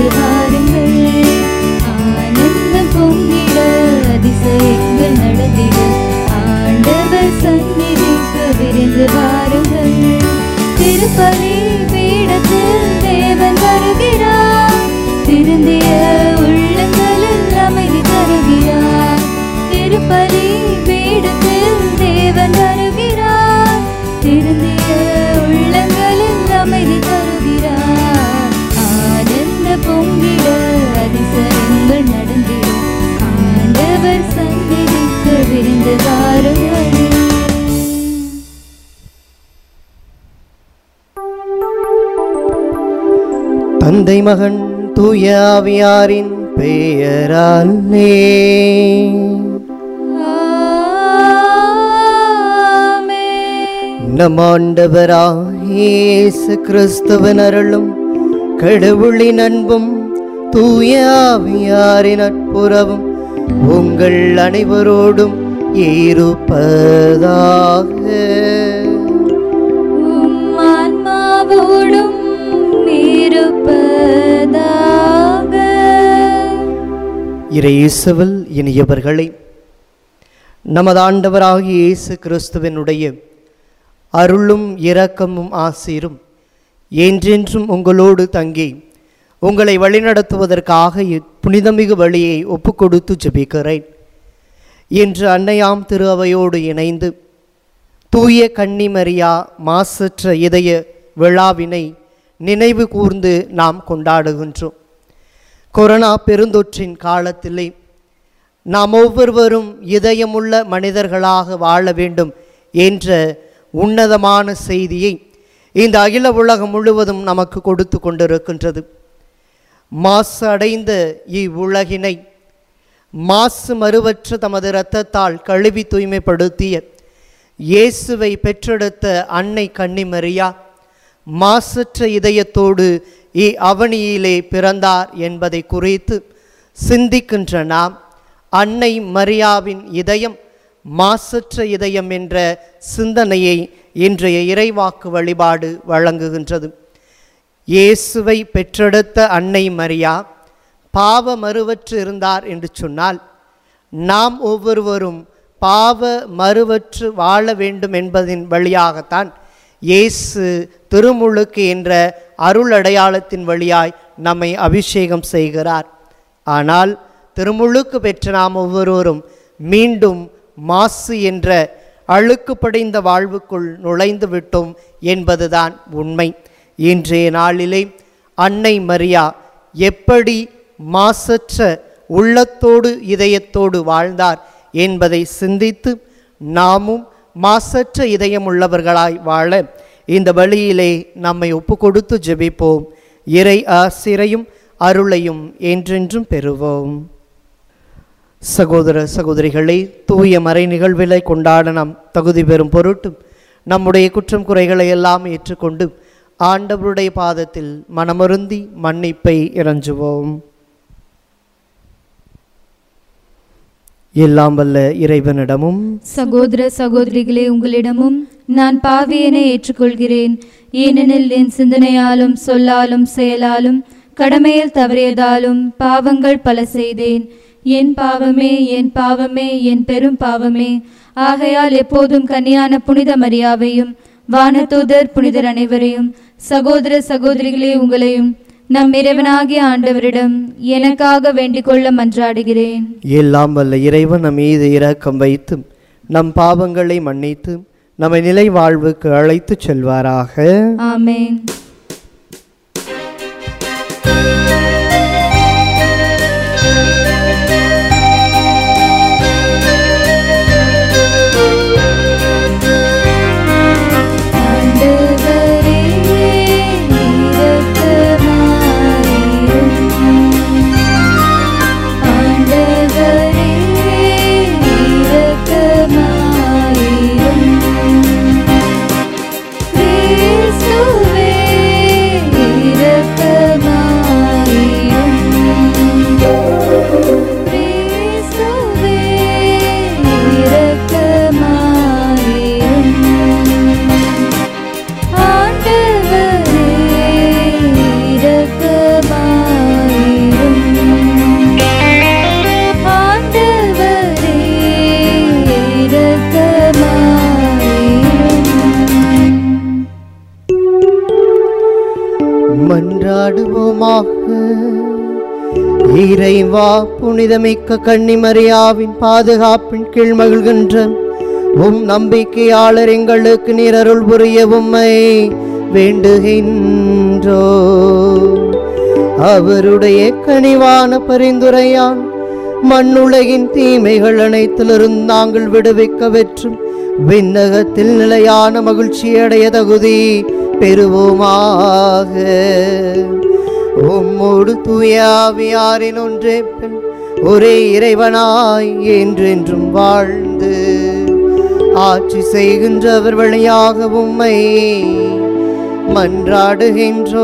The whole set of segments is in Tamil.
வாருங்கள். ஆனந்தம் பொங்கிட அதிசயங்கள் நடந்திட ஆண்டவர் சந்நிதிக்கு விரைந்து வாருங்கள். திருப்பலி பீடத்தில் தேவன் வருகிறார். திருந்திய உள்ளங்களில் அமைதி தருகிறார். திருப்பலி பீடத்தில் தேவன் வருகிறார். திருந்திய உள்ளங்களில் அமைதி தருகிறார். ஆனந்த பொங்கிட அதிசயங்கள் நடந்திட ஆண்டவர் சந்நிதிக்கு விரைந்து வாருங்கள். தந்தை மகன் தூய ஆவியாரின் பெயராலே நம் ஆண்டவராகிய இயேசு கிறிஸ்துவின் அருளும் கடவுளின் அன்பும் தூய ஆவியாரின் நட்புறவும் உங்கள் அனைவரோடும் இருப்பதாக. ஆன்மாவோடும் இருப்பதாக. இயேசுவில் இனியவர்களே, நமது ஆண்டவராகிய இயேசு கிறிஸ்துவினுடைய அருளும் இரக்கமும் ஆசீரும் என்றென்றும் உங்களோடு தங்கி உங்களை வழிநடத்துவதற்காக புனிதமிகு வழியை ஒப்புக்கொடுத்து ஜெபிக்கிறேன். இன்று அன்னையாம் திரு அவையோடு இணைந்து தூய கன்னிமரியா மாசற்ற இதய விழாவினை நினைவு கூர்ந்து நாம் கொண்டாடுகின்றோம். கொரோனா பெருந்தொற்றின் காலத்திலே நாம் ஒவ்வொருவரும் இதயமுள்ள மனிதர்களாக வாழ வேண்டும் என்ற உன்னதமான செய்தியை இந்த அகில உலகம் முழுவதும் நமக்கு கொடுத்து கொண்டிருக்கின்றது. மாசு அடைந்த இவ்வுலகினை மாசு மறுவற்ற தமது இரத்தத்தால் கழுவி தூய்மைப்படுத்திய இயேசுவை பெற்றெடுத்த அன்னை கன்னிமரியா மாசற்ற இதயத்தோடு அவனியிலே பிறந்தார் என்பதை குறித்து சிந்திக்கின்ற நாம் அன்னை மரியாவின் இதயம் மாசற்ற இதயம் என்ற சிந்தனையை இன்றைய இறைவாக்கு வழிபாடு வழங்குகின்றது. இயேசுவை பெற்றெடுத்த அன்னை மரியா பாவ மறுவற்று இருந்தார் என்று சொன்னால் நாம் ஒவ்வொருவரும் பாவ மறுவற்று வாழ வேண்டும் என்பதின் வழியாகத்தான் இயேசு திருமுழுக்கு என்ற அருள் அடையாளத்தின் வழியாய் நம்மை அபிஷேகம் செய்கிறார். ஆனால் திருமுழுக்கு பெற்ற நாம் ஒவ்வொருவரும் மீண்டும் மாசு என்ற அழுக்கு படைந்த வாழ்வுக்குள் நுழைந்து விட்டோம் என்பதுதான் உண்மை. இன்றைய நாளிலே அன்னை மரியா எப்படி மாசற்ற உள்ளத்தோடு இதயத்தோடு வாழ்ந்தார் என்பதை சிந்தித்து நாமும் மாசற்ற இதயம் உள்ளவர்களாய் வாழ இந்த வழியிலே நம்மை ஒப்பு கொடுத்து ஜெபிப்போம். இறை ஆசிரையும் அருளையும் என்றென்றும் பெறுவோம். சகோதர சகோதரிகளை, தூய மறை நிகழ்விலை கொண்டாட நாம் தகுதி பெறும் பொருட்டு நம்முடைய குற்றம் குறைகளை எல்லாம் ஏற்றுக்கொண்டு ஆண்டவருடைய பாதத்தில் மனமருந்தி மன்னிப்பை இறைஞ்சுவோம். எல்லாம் வல்ல இறைவனிடமும் சகோதர சகோதரிகளே, உங்களிடமும் நான் பாவியனை ஏற்றுக்கொள்கிறேன். ஏனெனில் என் சிந்தனையாலும் சொல்லாலும் செயலாலும் கடமையில் தவறியதாலும் பாவங்கள் பல செய்தேன். என் பாவமே, என் பாவமே, என் பெரும் பாவமே. ஆகையால் எப்போதும் கன்னியான புனித மரியாவையும் வானதூதர் புனிதர் அனைவரையும் சகோதர சகோதரிகளே உங்களையும் நம் இறைவனாகிய ஆண்டவரிடம் எனக்காக வேண்டிக் கொள்ள மன்றாடுகிறேன். எல்லாம் வல்ல இறைவன் நம் மீது இரக்கம் வைத்து நம் பாவங்களை மன்னித்து நம்மை நிலை வாழ்வுக்கு அழைத்து செல்வாராக. ஆமென். Praise மன்றாடுவோமாக. இறைவா, புனிதமிக்க கன்னிமரியாவின் பாதுகாப்பின் கீழ் மகிழ்கின்ற உம் நம்பிக்கையாளர் எங்களுக்கு நீர் அருள் புரிய உம்மை வேண்டுகின்றோ. அவருடைய கனிவான பரிந்துரையால் மண்ணுலகின் தீமைகள் அனைத்திலிருந்து நாங்கள் விடுவிக்க பெற்றும் விண்ணகத்தில் நிலையான மகிழ்ச்சியடைய தகுதி பெறுவோமாக. உம்மோடு தூய ஆவியாரின் ஒன்றே பெண் ஒரே இறைவனாய் என்றென்றும் வாழ்ந்து ஆட்சி செய்கின்றவர் வழியாக உம்மை மன்றாடுகின்றோ.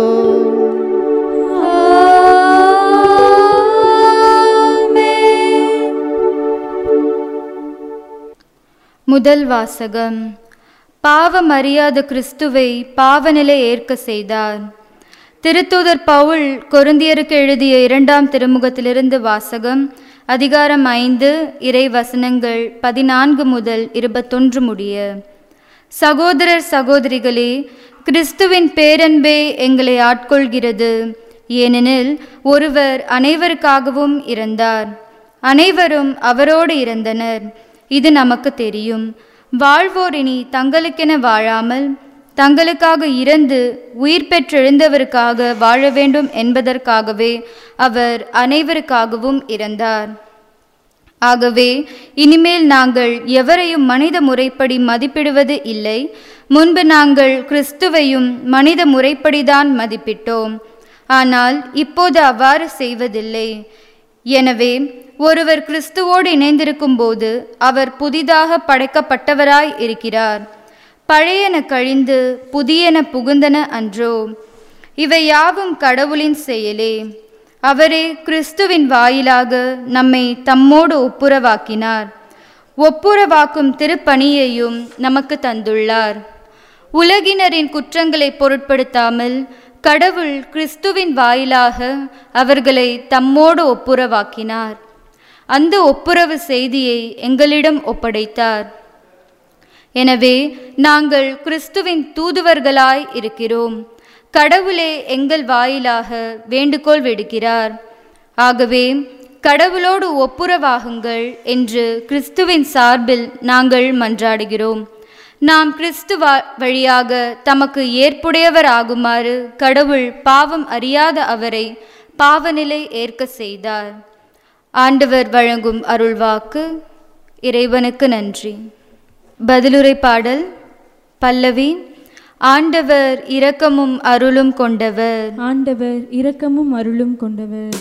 முதல் வாசகம். பாவம் அறியாத கிறிஸ்துவை பாவநிலை ஏற்க செய்தார். திருத்தூதர் பவுல் கொரிந்தியருக்கு எழுதிய 2ஆம் திருமுகத்திலிருந்து வாசகம். அதிகாரம் 5 இறை வசனங்கள் 14 முதல் 21 முடிய. சகோதரர் சகோதரிகளே, கிறிஸ்துவின் பேரன்பே எங்களை ஆட்கொள்கிறது. ஏனெனில் ஒருவர் அனைவருக்காகவும் இறந்தார், அனைவரும் அவரோடு இறந்தனர். இது நமக்கு தெரியும். வாழ்வோர் இனி தங்களுக்கென வாழாமல் தங்களுக்காக இறந்து உயிர் பெற்றெழுந்தவருக்காக வாழ வேண்டும் என்பதற்காகவே அவர் அனைவருக்காகவும் இறந்தார். ஆகவே இனிமேல் நாங்கள் எவரையும் மனித முறைப்படி மதிப்பிடுவது இல்லை. முன்பு நாங்கள் கிறிஸ்துவையும் மனித முறைப்படிதான் மதிப்பிட்டோம். ஆனால் இப்போது அவ்வாறு செய்வதில்லை. எனவே ஒருவர் கிறிஸ்துவோடு இணைந்திருக்கும் போது அவர் புதிதாக படைக்கப்பட்டவராய் இருக்கிறார். பழையன கழிந்து புதியன புகுந்தன அன்றோ? இவை யாவும் கடவுளின் செயலே. அவரே கிறிஸ்துவின் வாயிலாக நம்மை தம்மோடு ஒப்புரவாக்கினார். ஒப்புரவாக்கும் திருப்பணியையும் நமக்கு தந்துள்ளார். உலகினரின் குற்றங்களை பொருட்படுத்தாமல் கடவுள் கிறிஸ்துவின் வாயிலாக அவர்களை தம்மோடு ஒப்புரவாக்கினார். அந்த ஒப்புரவு செய்தியை எங்களிடம் ஒப்படைத்தார். எனவே நாங்கள் கிறிஸ்துவின் தூதுவர்களாய் இருக்கிறோம். கடவுளே எங்கள் வாயிலாக வேண்டுகோள் விடுக்கிறார். ஆகவே கடவுளோடு ஒப்புரவாகுங்கள் என்று கிறிஸ்துவின் சார்பில் நாங்கள் மன்றாடுகிறோம். நாம் கிறிஸ்து வழியாக தமக்கு ஏற்புடையவர் ஆகுமாறு கடவுள் பாவம் அறியாத அவரை பாவநிலை ஏற்க செய்தார். ஆண்டவர் வழங்கும் அருள்வாக்கு. இறைவனுக்கு நன்றி. பதிலுரை பாடல். பல்லவி. ஆண்டவர் இரக்கமும் அருளும் கொண்டவர். ஆண்டவர் இரக்கமும் அருளும் கொண்டவர்.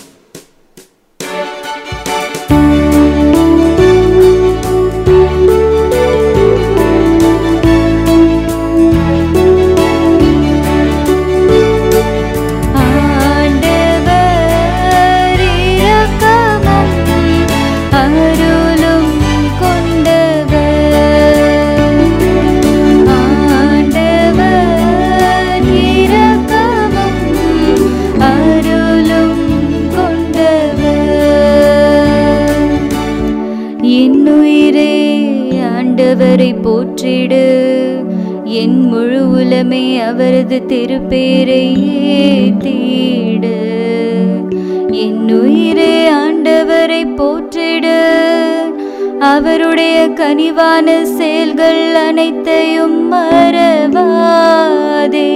ஆண்டவரை போற்றிடு, என் முழு உலமே அவரது திருப்பேரை ஏத்திடு. என் உயிரே ஆண்டவரை போற்றிடு, அவருடைய கனிவான செயல்கள் அனைத்தையும் மறவாதே.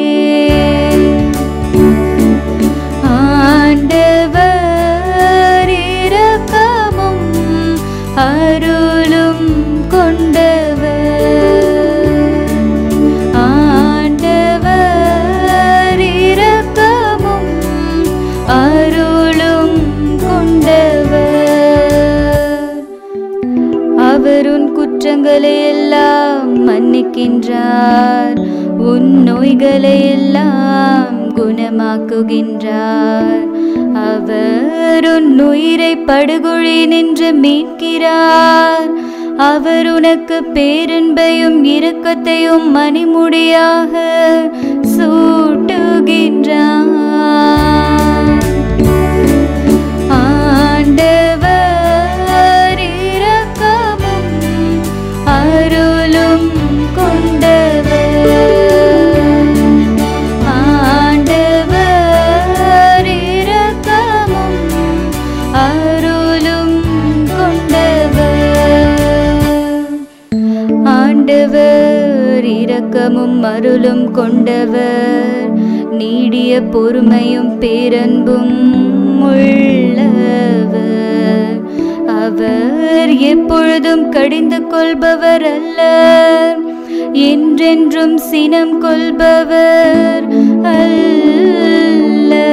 ஆண்டவர் இரக்கமும் அருளும் கொண்டவர். ஆண்டவர் இரக்கமும் அருளும் கொண்டவர். அவர் உன் குற்றங்களை எல்லாம் மன்னிக்கின்றார், உன் நோய்களை எல்லாம் குணமாக்குகின்றார். அவர் உன் உயிரை படுகொழி நின்று மீட்கிறார். அவர் உனக்கு பேரன்பையும் இரக்கத்தையும் மணிமுடியாக சூட்டுகின்றார். ஆண்டவர் இரக்கமும் அருளும் கொண்டவர். ஆண்டவர் அருளும் கொண்டவர், நீடிய பொறுமையும் பேரன்பும் உள்ளவர். அவர் எப்பொழுதும் கடிந்து கொள்பவர் அல்ல, என்றென்றும் சினம் கொள்பவர் அல்ல.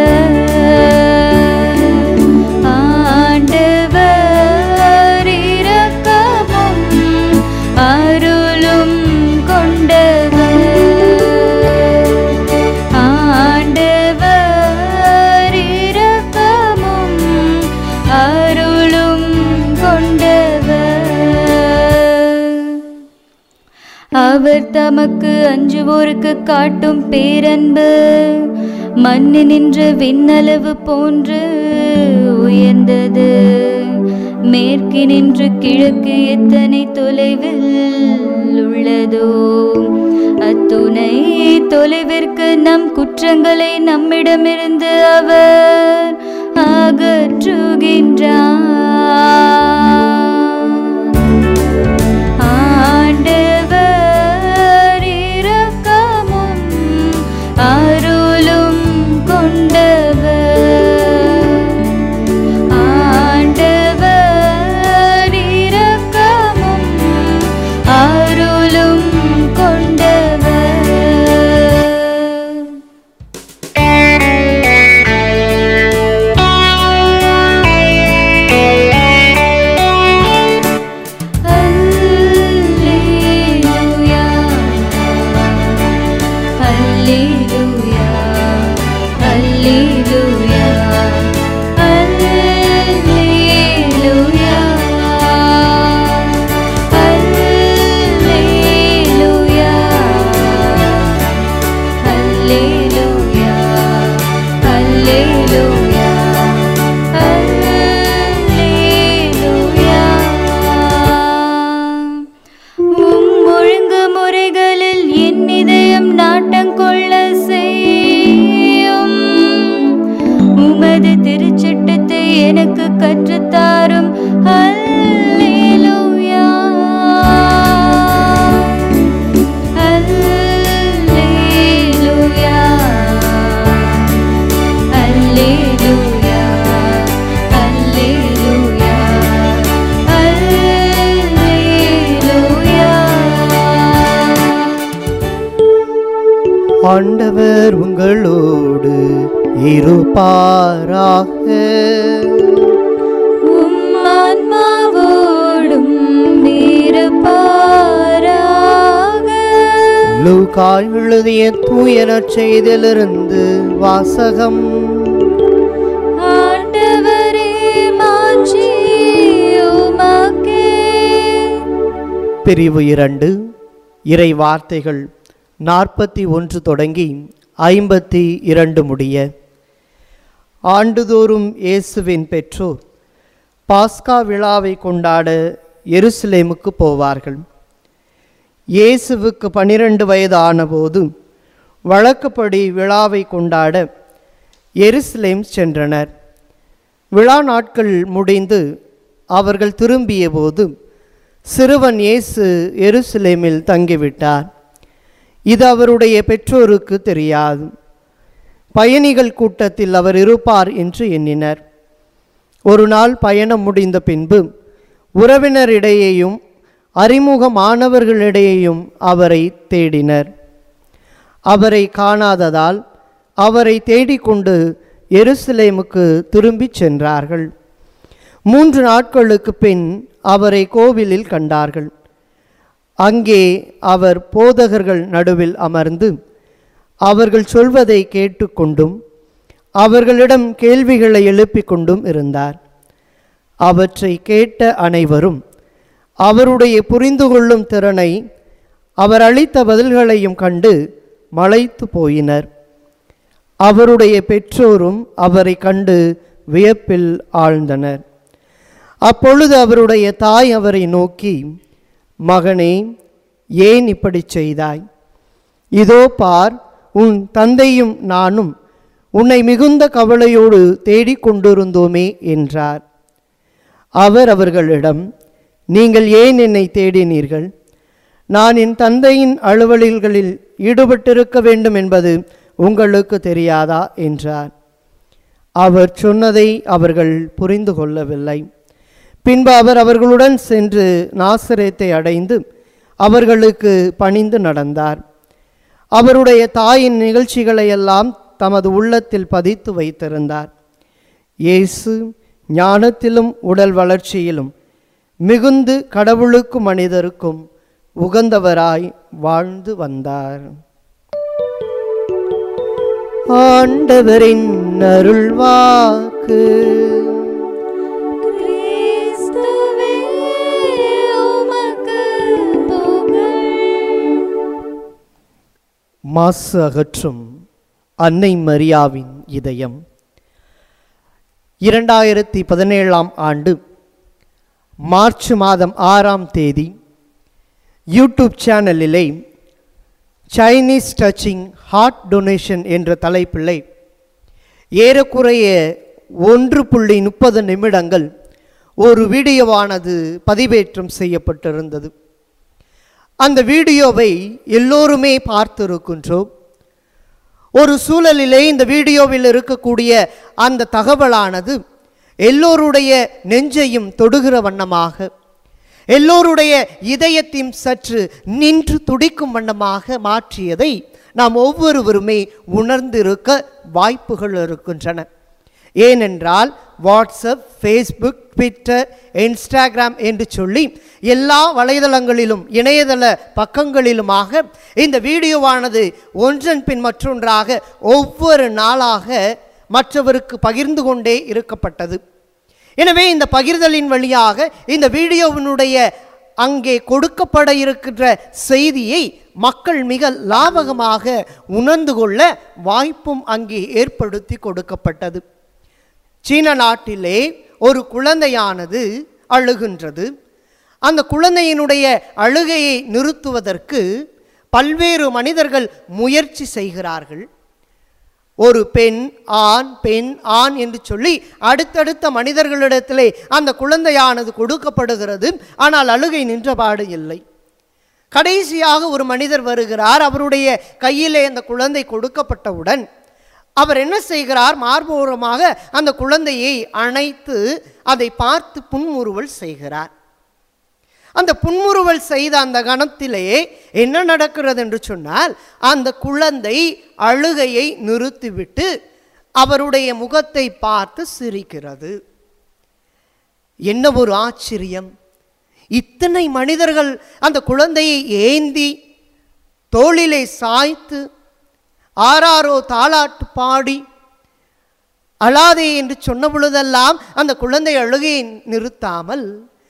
ஆண்டவர் இரக்கமும் அருளும் கொண்டவர். ஆண்டவர் இரக்கமும் அருளும் கொண்டவர். அவர் தமக்கு அஞ்சுவோருக்கு காட்டும் பேரன்பு மண்ணு நின்ற விண்ணளவு போன்று உயர்ந்தது. மேற்கு நின்று கிழக்கு எத்தனை தொலைவில் உள்ளதோ அத்துணை தொலைவிற்கு நம் குற்றங்களை நம்மிடமிருந்து அவர் அகற்றுகின்றார். ஆண்டவர் இரக்கமும் அருளும் கொண்டவர். ஆண்டவர் இரக்கமும் அருளும் கொண்டவர். ஒழுங்குமுறைகளில் என் இதயம் நாட்டங்கொள்ள செய்யும். உமது திருச்சட்டத்தை எனக்கு கற்றுத்தாரும். அல்லேலூயா, அல்லேலூயா, அல்லேலூயா, அல்லேலூயா, அல்லேலூயா. ஆண்டவர் உங்களோடு இருப்பாராக. உம் ஆன்மாவோடும் இருப்பாராக. லூக்கா எழுதிய தூய நற்செய்தியிலிருந்து வாசகம். ஆண்டவரே மாட்சி உமக்கே. பிரிவு 2. இறை வார்த்தைகள் 41 தொடங்கி 52 முடிய. ஆண்டுதோறும் இயேசுவின் பெற்றோர் பாஸ்கா விழாவை கொண்டாட எருசலேமுக்கு போவார்கள். இயேசுவுக்கு 12 வயது ஆனபோது வழக்கப்படி விழாவை கொண்டாட எருசலேம் சென்றனர். விழா நாட்கள் முடிந்து அவர்கள் திரும்பிய போது சிறுவன் இயேசு எருசலேமில் தங்கிவிட்டார். இது அவருடைய பெற்றோருக்கு தெரியாது. பயணிகள் கூட்டத்தில் அவர் இருப்பார் என்று எண்ணினர். ஒரு நாள் பயணம் முடிந்த பின்பு உறவினரிடையேயும் அறிமுகமானவர்களிடையேயும் அவரை தேடினர். அவரை காணாததால் அவரை தேடிக்கொண்டு எருசலேமுக்கு திரும்பிச் சென்றார்கள். 3 நாட்களுக்கு பின் அவரை கோவிலில் கண்டார்கள். அங்கே அவர் போதகர்கள் நடுவில் அமர்ந்து அவர்கள் சொல்வதை கேட்டுக்கொண்டும் அவர்களிடம் கேள்விகளை எழுப்பிக் கொண்டும் இருந்தார். அவற்றை கேட்ட அனைவரும் அவருடைய புரிந்து கொள்ளும் திறனை அவர் அளித்த பதில்களையும் கண்டு மலைத்து போயினர். அவருடைய பெற்றோரும் அவரை கண்டு வியப்பில் ஆழ்ந்தனர். அப்பொழுது அவருடைய தாய் அவரை நோக்கி, மகனே, ஏன் இப்படி செய்தாய்? இதோ பார், உன் தந்தையும் நானும் உன்னை மிகுந்த கவலையோடு தேடிக்கொண்டிருந்தோமே என்றார். அவர் அவர்களிடம், நீங்கள் ஏன் என்னை தேடினீர்கள்? நான் என் தந்தையின் அலுவல்களில் ஈடுபட்டிருக்க வேண்டும் என்பது உங்களுக்கு தெரியாதா என்றார். அவர் சொன்னதை அவர்கள் புரிந்து கொள்ளவில்லை. பின்பு அவர் அவர்களுடன் சென்று நாசரேத்தை அடைந்து அவர்களுக்கு பணிந்து நடந்தார். அவருடைய தாயின் நிகழ்ச்சிகளை எல்லாம் தமது உள்ளத்தில் பதித்து வைத்திருந்தார். இயேசு ஞானத்திலும் உடல் வளர்ச்சியிலும் மிகுந்து கடவுளுக்கும் மனிதருக்கும் உகந்தவராய் வாழ்ந்து வந்தார். ஆண்டவரின் அருள்வாக்கு. மாசு அகற்றும் அன்னை மரியாவின் இதயம். 2017 ஆண்டு மார்ச் மாதம் 6ஆம் தேதி யூடியூப் சேனலிலே சைனீஸ் டச்சிங் ஹார்ட் டொனேஷன் என்ற தலைப்பிலே ஏறக்குறைய 1.30 நிமிடங்கள் ஒரு வீடியோவானது பதிவேற்றம் செய்யப்பட்டிருந்தது. அந்த வீடியோவை எல்லோருமே பார்த்திருக்கின்றோம். ஒரு சூழலிலே இந்த வீடியோவில் இருக்கக்கூடிய அந்த தகவலானது எல்லோருடைய நெஞ்சையும் தொடுகிற வண்ணமாக, எல்லோருடைய இதயத்தையும் சற்று நின்று துடிக்கும் வண்ணமாக மாற்றியதை நாம் ஒவ்வொருவருமே உணர்ந்திருக்க வாய்ப்புகள் இருக்கின்றன. ஏனென்றால் வாட்ஸ்அப், ஃபேஸ்புக், ட்விட்டர், இன்ஸ்டாகிராம் என்று சொல்லி எல்லா வலைதளங்களிலும் இணையதள பக்கங்களிலுமாக இந்த வீடியோவானது ஒன்றன் பின் மற்றொன்றாக ஒவ்வொரு நாளாக மற்றவருக்கு பகிர்ந்து கொண்டே இருக்கப்பட்டது. எனவே இந்த பகிர்தலின் வழியாக இந்த வீடியோவினுடைய அங்கே கொடுக்கப்பட இருக்கின்ற செய்தியை மக்கள் மிக லாபகமாக உணர்ந்து கொள்ள வாய்ப்பும் அங்கே ஏற்படுத்தி கொடுக்கப்பட்டது. சீன நாட்டிலே ஒரு குழந்தையானது அழுகின்றது. அந்த குழந்தையினுடைய அழுகையை நிறுத்துவதற்கு பல்வேறு மனிதர்கள் முயற்சி செய்கிறார்கள். ஒரு பெண் ஆண், பெண் ஆண் என்று சொல்லி அடுத்தடுத்த மனிதர்களிடத்திலே அந்த குழந்தையானது கொடுக்கப்படுகிறது. ஆனால் அழுகை நின்றபாடு இல்லை. கடைசியாக ஒரு மனிதர் வருகிறார். அவருடைய கையிலே அந்த குழந்தை கொடுக்கப்பட்டவுடன் அவர் என்ன செய்கிறார்? மார்போரமாக அந்த குழந்தையை அணைத்து அதை பார்த்து புன்முறுவல் செய்கிறார். அந்த புன்முறுவல் செய்த அந்த கணத்திலே என்ன நடக்கிறது என்று சொன்னால், அந்த குழந்தை அழுகையை நிறுத்திவிட்டு அவருடைய முகத்தை பார்த்து சிரிக்கிறது. என்ன ஒரு ஆச்சரியம்! இத்தனை மனிதர்கள் அந்த குழந்தையை ஏந்தி தோளிலே சாய்த்து ஆராரோ தாலாட்டு பாடி அழாதே என்று சொன்ன பொழுதெல்லாம் அந்த குழந்தை அழுகையை நிறுத்தாமல்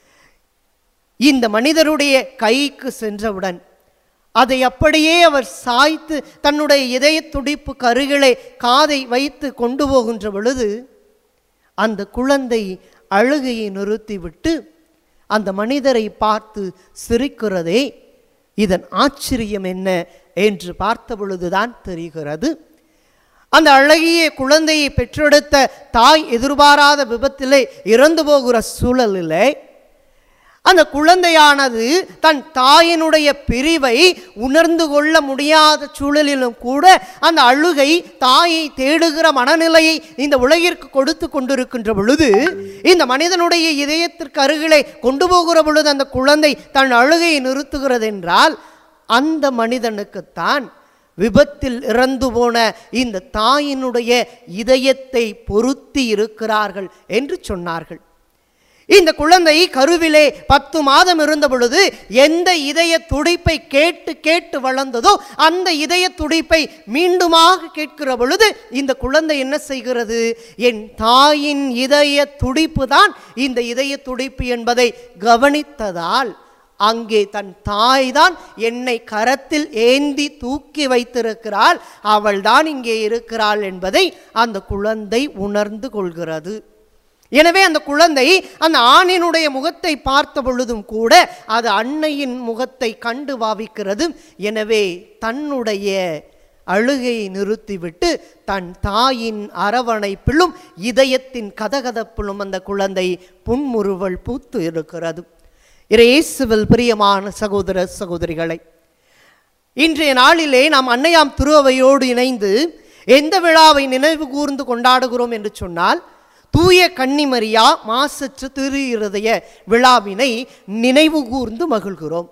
இந்த மனிதருடைய கைக்கு சென்றவுடன் அதை அப்படியே அவர் சாய்த்து தன்னுடைய இதய துடிப்பு கருகளை காதை வைத்து கொண்டு போகின்ற பொழுது அந்த குழந்தை அழுகையை நிறுத்திவிட்டு அந்த மனிதரை பார்த்து சிரிக்கிறதே, இதன் ஆச்சரியம் என்ன என்று பார்த்த பொழுதுதான் தெரிகிறது. அந்த அழகிய குழந்தையை பெற்றெடுத்த தாய் எதிர்பாராத விபத்திலே இறந்து போகிற சூழலிலே அந்த குழந்தையானது தன் தாயினுடைய பிரிவை உணர்ந்து கொள்ள முடியாத சூழலிலும் கூட அந்த அழுகை தாயை தேடுகிற மனநிலையை இந்த உலகிற்கு கொடுத்து கொண்டிருக்கின்ற பொழுது, இந்த மனிதனுடைய இதயத்திற்கு அருகிலே கொண்டு போகிற பொழுது அந்த குழந்தை தன் அழுகையை நிறுத்துகிறது என்றால் அந்த மனிதனுக்குத்தான் விபத்தில் இறந்து போன இந்த தாயினுடைய இதயத்தை பொருத்தி இருக்கிறார்கள் என்று சொன்னார்கள். இந்த குழந்தை கருவிலே 10 மாதம் இருந்த பொழுது எந்த இதய துடிப்பை கேட்டு கேட்டு வளர்ந்ததோ அந்த இதய துடிப்பை மீண்டுமாக கேட்கிற பொழுது இந்த குழந்தை என்ன செய்கிறது? என் தாயின் இதய துடிப்பு தான் இந்த இதய துடிப்பு என்பதை கவனித்ததால் அங்கே தன் தாய் தான் என்னை கரத்தில் ஏந்தி தூக்கி வைத்திருக்கிறாள், அவள்தான் இங்கே இருக்கிறாள் என்பதை அந்த குழந்தை உணர்ந்து கொள்கிறது. எனவே அந்த குழந்தை அந்த ஆணினுடைய முகத்தை பார்த்த பொழுதும் கூட அது அன்னையின் முகத்தை கண்டு பாவிக்கிறது. எனவே தன்னுடைய அழுகையை நிறுத்திவிட்டு தன் தாயின் அரவணைப்பிலும் இதயத்தின் கதகதப்பிலும் அந்த குழந்தை புன்முறுவல் பூத்து இருக்கிறது. இயேசுவில் பிரியமான சகோதர சகோதரிகளை, இன்றைய நாளிலே நாம் அன்னையாம் திருஅவையோடு இணைந்து எந்த விழாவை நினைவு கூர்ந்து கொண்டாடுகிறோம் என்று சொன்னால், தூய கன்னிமரியா மாசற்ற திரு இருதய விழாவினை நினைவு கூர்ந்து மகிழ்கிறோம்.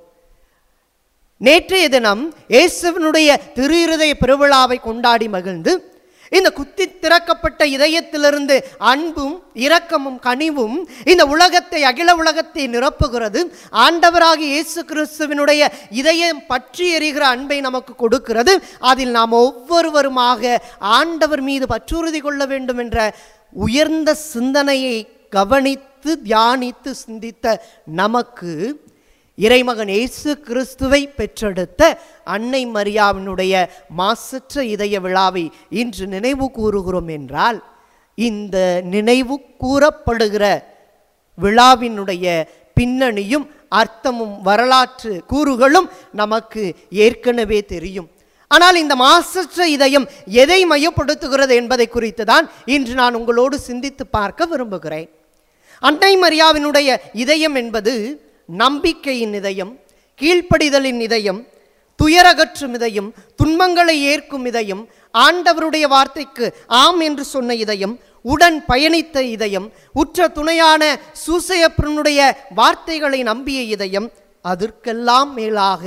நேற்றைய தினம் இயேசுவினுடைய திரு இருதய பெருவிழாவை கொண்டாடி மகிழ்ந்து, இந்த குத்தி திறக்கப்பட்ட இதயத்திலிருந்து அன்பும் இரக்கமும் கனிவும் இந்த உலகத்தை, அகில உலகத்தை நிரப்புகிறது. ஆண்டவராகிய இயேசு கிறிஸ்துவினுடைய இதயம் பற்றி எரிகிற அன்பை நமக்கு கொடுக்கிறது. அதில் நாம் ஒவ்வொருவருமாக ஆண்டவர் மீது பற்றுறுதி கொள்ள வேண்டும் என்ற உயர்ந்த சிந்தனையை கவனித்து தியானித்து சிந்தித்த நமக்கு இறைமகன் இயேசு கிறிஸ்துவை பெற்றெடுத்த அன்னை மரியாவினுடைய மாசற்ற இதய விழாவை இன்று நினைவு கூறுகிறோம் என்றால், இந்த நினைவு கூறப்படுகிற விழாவினுடைய பின்னணியும் அர்த்தமும் வரலாற்று கூறுகளும் நமக்கு ஏற்கனவே தெரியும். ஆனால் இந்த மாசற்ற இதயம் எதை மையப்படுத்துகிறது என்பதை குறித்து தான் இன்று நான் உங்களோடு சிந்தித்து பார்க்க விரும்புகிறேன். அன்னை மரியாவினுடைய இதயம் என்பது நம்பிக்கையின் இதயம், கீழ்ப்படிதலின் இதயம், துயரகற்றும் இதயம், துன்பங்களை ஏற்கும் இதயம், ஆண்டவருடைய வார்த்தைக்கு ஆம் என்று சொன்ன இதயம், உடன் பயணித்த இதயம், உற்ற துணையான சூசையப்பனுடைய வார்த்தைகளை நம்பிய இதயம், அதற்கெல்லாம் மேலாக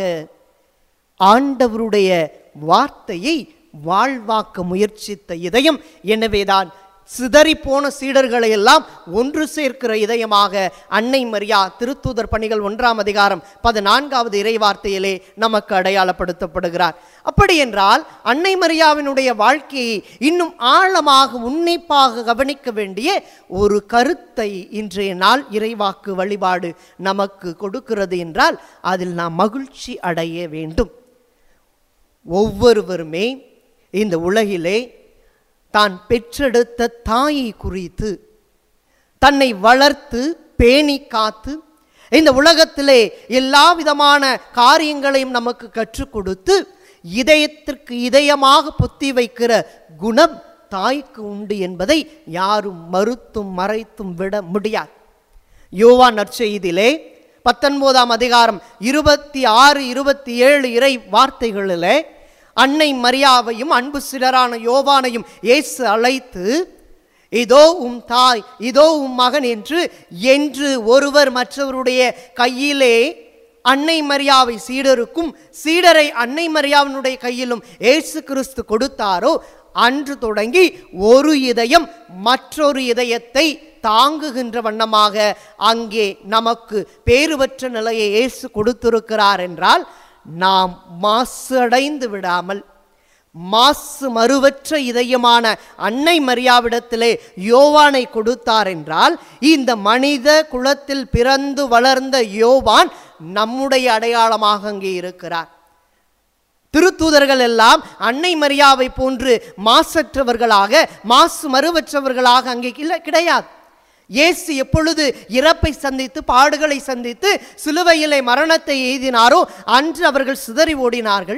ஆண்டவருடைய வார்த்தையை வாழ்வாக்க முயற்சித்த இதயம். எனவேதான் சிதறி போன சீடர்களை எல்லாம் ஒன்று சேர்க்கிற இதயமாக அன்னை மரியா திருத்தூதர் பணிகள் 1ஆம் அதிகாரம் 14வது இறைவார்த்தையிலே நமக்கு அடையாளப்படுத்தப்படுகிறார். அப்படி என்றால் அன்னை மரியாவினுடைய வாழ்க்கையை இன்னும் ஆழமாக உன்னிப்பாக கவனிக்க வேண்டிய ஒரு கருத்தை இன்றைய நாள் இறைவாக்கு வழிபாடு நமக்கு கொடுக்கிறது என்றால் அதில் நாம் மகிழ்ச்சி அடைய வேண்டும். ஒவ்வொருவருமே இந்த உலகிலே தான் பெற்றெடுத்த தாயை குறித்து, தன்னை வளர்த்து பேணி காத்து இந்த உலகத்திலே எல்லா விதமான காரியங்களையும் நமக்கு கற்றுக் கொடுத்து இதயத்திற்கு இதயமாக பொத்தி வைக்கிற குணம் தாய்க்கு உண்டு என்பதை யாரும் மறுத்தும் மறைத்தும் விட முடியாது. யோவான் நற்செய்தியிலே 19ஆம் அதிகாரம் 26, 27 இறை வார்த்தைகளிலே அன்னை மரியாவையும் அன்பு சிலரான யோவானையும் இயேசு அழைத்து, இதோ உம் தாய், இதோ உம் மகன் என்று ஒருவர் மற்றவருடைய கையிலே அன்னை மரியாவை சீடருக்கும் சீடரை அன்னை மரியாவினுடைய கையிலும் இயேசு கிறிஸ்து கொடுத்தாரோ, அன்று தொடங்கி ஒரு இதயம் மற்றொரு இதயத்தை தாங்குகின்ற வண்ணமாக அங்கே நமக்கு பேறுபற்ற நிலையை இயேசு கொடுத்திருக்கிறார் என்றால், நாம் மாசு அடைந்து விடாமல் மாசு மறுவற்ற இதயமான அன்னை மரியாவிடத்திலே யோவானை கொடுத்தார் என்றால், இந்த மனித குலத்தில் பிறந்து வளர்ந்த யோவான் நம்முடைய அடையாளமாக அங்கே இருக்கிறார். திருத்தூதர்கள் எல்லாம் அன்னை மரியாவை போன்று மாசற்றவர்களாக, மாசு மறுவற்றவர்களாக அங்கே கிடையாது. இயேசு எப்பொழுது இறப்பை சந்தித்து பாடுகளை சந்தித்து சிலுவையிலே மரணத்தை எய்தினாரோ அன்று அவர்கள் சிதறி ஓடினார்கள்.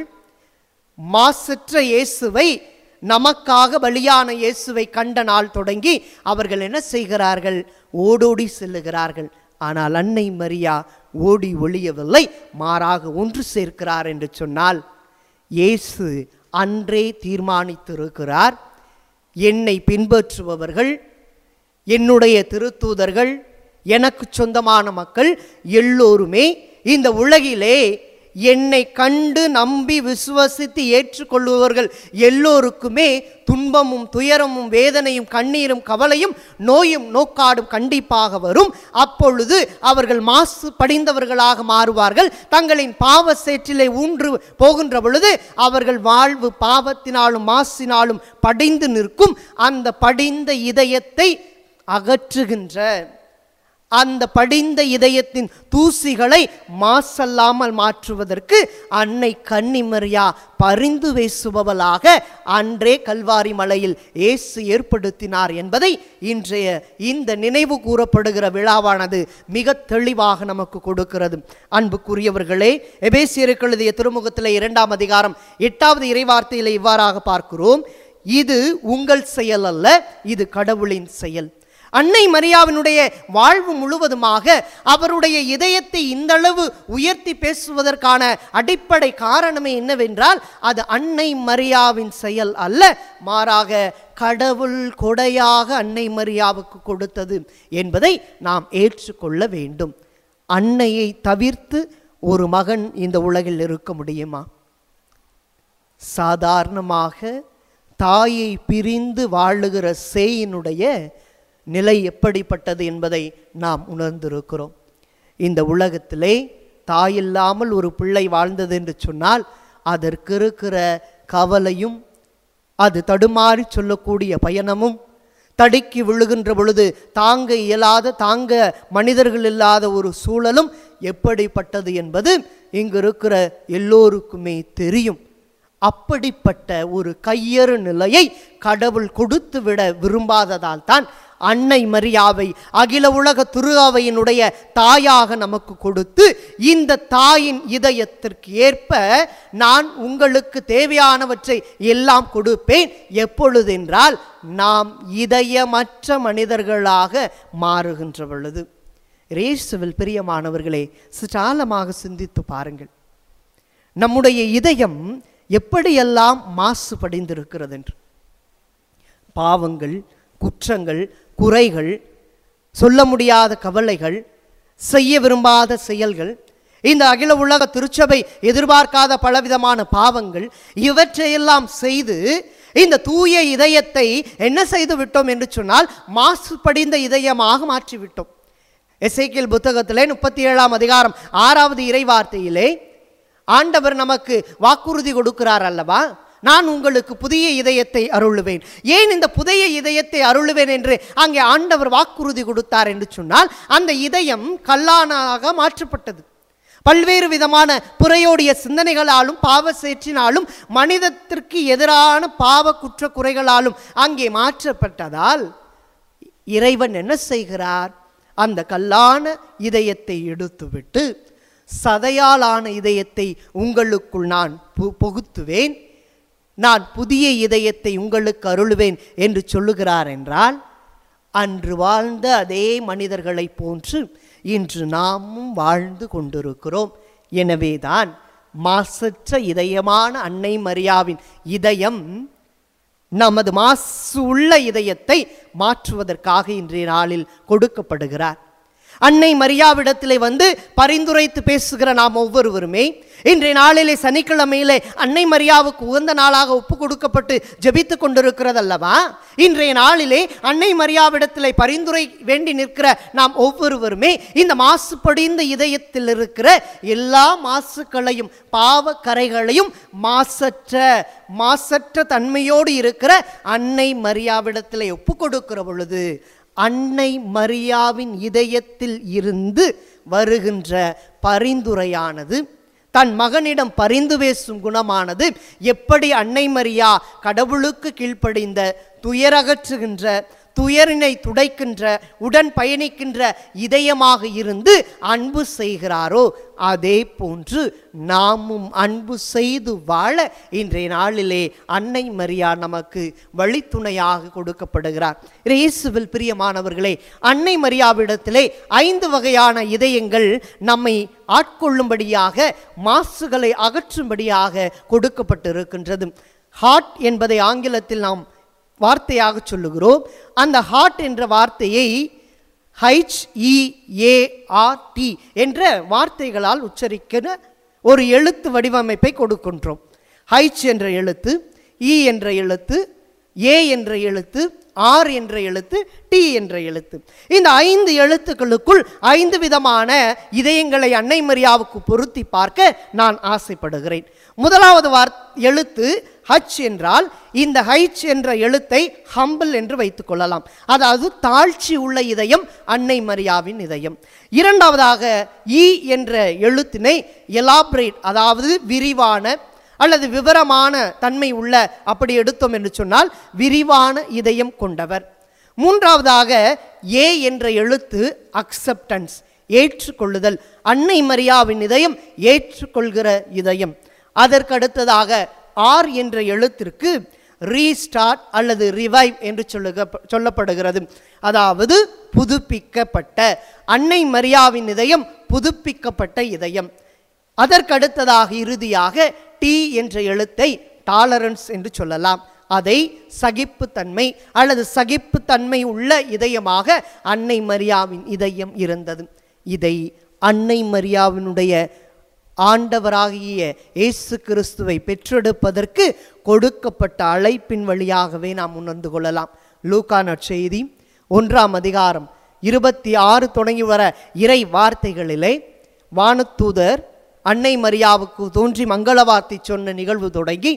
மாசற்ற இயேசுவை, நமக்காக பலியான இயேசுவை கண்ட நாள் தொடங்கி அவர்கள் என்ன செய்கிறார்கள்? ஓடோடி செல்லுகிறார்கள். ஆனால் அன்னை மரியா ஓடி ஒளியவில்லை, மாறாக ஒன்று சேர்க்கிறார் என்று சொன்னால், இயேசு அன்றே தீர்மானித்திருக்கிறார், என்னை பின்பற்றுபவர்கள், என்னுடைய திருத்தூதர்கள், எனக்கு சொந்தமான மக்கள் எல்லோருமே இந்த உலகிலே என்னை கண்டு நம்பி விசுவசித்து ஏற்றுக்கொள்பவர்கள் எல்லோருக்குமே துன்பமும் துயரமும் வேதனையும் கண்ணீரும் கவலையும் நோயும் நோக்காடும் கண்டிப்பாக வரும். அப்பொழுது அவர்கள் மாசு படிந்தவர்களாக மாறுவார்கள். தங்களின் பாவ சேற்றிலே ஊன்று போகின்ற பொழுது அவர்கள் வாழ்வு பாவத்தினாலும் மாசினாலும் படிந்து நிற்கும். அந்த படிந்த இதயத்தை அகற்றுகின்ற, அந்த படிந்த இதயத்தின் தூசிகளை மாசல்லாமல் மாற்றுவதற்கு அன்னை கன்னிமரியா பரிந்து பேசுபவளாக அன்றே கல்வாரி மலையில் இயேசு ஏற்படுத்தினார் என்பதை இன்றைய இந்த நினைவு கூறப்படுகிற விழாவானது மிக தெளிவாக நமக்கு கொடுக்கிறது. அன்புக்குரியவர்களே, எபேசியருக்கு எழுதிய திருமுகத்திலே 2ஆம் அதிகாரம் 8வது இறைவார்த்தையிலே இவ்வாறாக பார்க்கிறோம், இது உங்கள் செயல் அல்ல, இது கடவுளின் செயல். அன்னை மரியாவினுடைய வாழ்வு முழுவதுமாக அவருடைய இதயத்தை இந்தளவு உயர்த்தி பேசுவதற்கான அடிப்படை காரணமே என்னவென்றால் அது அன்னை மரியாவின் செயல் அல்ல, மாறாக கடவுள் கொடையாக அன்னை மரியாவுக்கு கொடுத்தது என்பதை நாம் ஏற்றுக்கொள்ள வேண்டும். அன்னையை தவிர்த்து ஒரு மகன் இந்த உலகில் இருக்க முடியுமா? சாதாரணமாக தாயை பிரிந்து வாழுகிற சேயினுடைய நிலை எப்படிப்பட்டது என்பதை நாம் உணர்ந்திருக்கிறோம். இந்த உலகத்திலே தாயில்லாமல் ஒரு பிள்ளை வாழ்ந்தது என்று சொன்னால் அதற்கு இருக்கிற கவலையும், அது தடுமாறி சொல்லக்கூடிய பயணமும், தடுக்கி விழுகின்ற பொழுது தாங்க இயலாத, தாங்க மனிதர்கள் இல்லாத ஒரு சூழலும் எப்படிப்பட்டது என்பது இங்கு இருக்கிற எல்லோருக்குமே தெரியும். அப்படிப்பட்ட ஒரு கையறு நிலையை கடவுள் கொடுத்து விட விரும்பாததால் தான் அன்னை மரியாவை அகில உலக திரு அவையினுடைய தாயாக நமக்கு கொடுத்து, இந்த தாயின் இதயத்திற்கு ஏற்ப நான் உங்களுக்கு தேவையானவற்றை எல்லாம் கொடுப்பேன். எப்பொழுதென்றால் நாம் இதயமற்ற மனிதர்களாக மாறுகின்ற பொழுது. இயேசுவில் பிரியமானவர்களே, சிற்றாலமாக சிந்தித்து பாருங்கள், நம்முடைய இதயம் எப்படியெல்லாம் மாசுபடிந்திருக்கிறது என்று. பாவங்கள், குற்றங்கள், குறைகள், சொல்ல முடியாத கவலைகள், செய்ய விரும்பாத செயல்கள், இந்த அகில உலக திருச்சபை எதிர்பார்க்காத பலவிதமான பாவங்கள், இவற்றையெல்லாம் செய்து இந்த தூய இதயத்தை என்ன செய்து விட்டோம் என்று சொன்னால் மாசுபடிந்த இதயமாக மாற்றிவிட்டோம். எசேக்கியேல் புத்தகத்திலே 37ஆம் அதிகாரம் 6வது இறைவார்த்தையிலே ஆண்டவர் நமக்கு வாக்குறுதி கொடுக்கிறார் அல்லவா, நான் உங்களுக்கு புதிய இதயத்தை அருளுவேன். ஏன் இந்த புதிய இதயத்தை அருளுவேன் என்று அங்கே ஆண்டவர் வாக்குறுதி கொடுத்தார் என்று சொன்னால், அந்த இதயம் கல்லானாக மாற்றப்பட்டது. பல்வேறு விதமான புறையோடிய சிந்தனைகளாலும் பாவ சேற்றினாலும் மனிதத்திற்கு எதிரான பாவ குற்ற குறைகளாலும் அங்கே மாற்றப்பட்டதால் இறைவன் என்ன செய்கிறார்? அந்த கல்லான இதயத்தை எடுத்துவிட்டு சதையாலான இதயத்தை உங்களுக்குள் நான் புகுத்துவேன், நான் புதிய இதயத்தை உங்களுக்கு அருளுவேன் என்று சொல்லுகிறார். என்றால் அன்று வாழ்ந்த அதே மனிதர்களை போன்று இன்று நாமும் வாழ்ந்து கொண்டிருக்கிறோம். எனவேதான் மாசற்ற இதயமான அன்னை மரியாவின் இதயம் நமது மாசு உள்ள இதயத்தை மாற்றுவதற்காக இன்றைய நாளில் கொடுக்கப்படுகிறார். அன்னை மரியாவிடத்திலே வந்து பரிந்துரைத்து பேசுகிற நாம் ஒவ்வொருவருமே இன்றைய நாளிலே சனிக்கிழமையிலே அன்னை மரியாவுக்கு உகந்த நாளாக ஒப்பு கொடுக்கப்பட்டு ஜெபித்து கொண்டிருக்கிறதல்லவா. இன்றைய நாளிலே அன்னை மரியாவிடத்திலே பரிந்துரை வேண்டி நிற்கிற நாம் ஒவ்வொருவருமே இந்த மாசுபடிந்த இதயத்தில் இருக்கிற எல்லா மாசுக்களையும் பாவ கரைகளையும் மாசற்ற தன்மையோடு இருக்கிற அன்னை மரியாவிடத்திலே ஒப்பு கொடுக்கிற பொழுது அன்னை மரியாவின் இதயத்தில் இருந்து வருகின்ற பரிந்துரையானது, தன் மகனிடம் பரிந்து பேசும் குணமானது எப்படி அன்னை மரியா கடவுளுக்கு கீழ்ப்படிந்த, துயரகற்றுகின்ற, துயரினை துடைக்கின்ற, உடன் பயணிக்கின்ற இதயமாக இருந்து அன்பு செய்கிறாரோ அதே போன்று நாமும் அன்பு செய்து வாழ இன்றைய நாளிலே அன்னை மரியா நமக்கு வழித்துணையாக கொடுக்கப்படுகிறார். இயேசுவில் பிரியமானவர்களே, அன்னை மரியாவிடத்திலே 5 வகையான இதயங்கள் நம்மை ஆட்கொள்ளும்படியாக, மாசுகளை அகற்றும்படியாக கொடுக்கப்பட்டிருக்கின்றது. ஹார்ட் என்பதை ஆங்கிலத்தில் நாம் வார்த்தையாக சொல்லுகிறோம். அந்த ஹார்ட் என்ற வார்த்தையை HEART என்ற வார்த்தைகளால் உச்சரிக்கிற ஒரு எழுத்து வடிவமைப்பை கொடுக்கின்றோம். H என்ற எழுத்து, E என்ற எழுத்து, A என்ற எழுத்து, R என்ற எழுத்து, T என்ற எழுத்து. இந்த 5 எழுத்துக்களுக்குள் 5 விதமான இதயங்களை அன்னை மரியாவுக்கு பொருத்தி பார்க்க நான் ஆசைப்படுகிறேன். முதலாவது எழுத்து H என்றால் இந்த H என்ற எழுத்தை ஹம்பிள் என்று வைத்துக் கொள்ளலாம். அதாவது தாழ்ச்சி உள்ள இதயம் அன்னை மரியாவின் இதயம். இரண்டாவதாக E என்ற எழுத்தினை எலாபரேட், அதாவது விரிவான அல்லது விவரமான தன்மை உள்ள, அப்படி எடுத்தோம் என்று சொன்னால் விரிவான இதயம் கொண்டவர். மூன்றாவதாக A என்ற எழுத்து அக்செப்டன்ஸ், ஏற்றுக்கொள்ளுதல். அன்னை மரியாவின் இதயம் ஏற்றுக்கொள்கிற இதயம். அதற்கடுத்ததாக R என்ற எழுத்திற்கு ரீஸ்டார்ட் அல்லது ரிவைவ் என்று சொல்லப்படுகிறது. அதாவது புதுப்பிக்கப்பட்ட அன்னை மரியாவின் இதயம் புதுப்பிக்கப்பட்ட இதயம். அதற்கடுத்ததாக இறுதியாக டி என்ற எழுத்தை டாலரன்ஸ் என்று சொல்லலாம். அதை சகிப்புத்தன்மை அல்லது சகிப்புத்தன்மை உள்ள இதயமாக அன்னை மரியாவின் இதயம் இருந்தது. இதை அன்னை மரியாவினுடைய ஆண்டவராகிய இயேசு கிறிஸ்துவை பெற்றெடுப்பதற்கு கொடுக்கப்பட்ட அழைப்பின் வழியாகவே நாம் உணர்ந்து கொள்ளலாம். லூக்கா நற்செய்தி 1ஆம் அதிகாரம் 26 தொடங்கி வர இறை வார்த்தைகளிலே வானதூதர் அன்னை மரியாவுக்கு தோன்றி மங்கள வார்த்தை சொன்ன நிகழ்வு தொடங்கி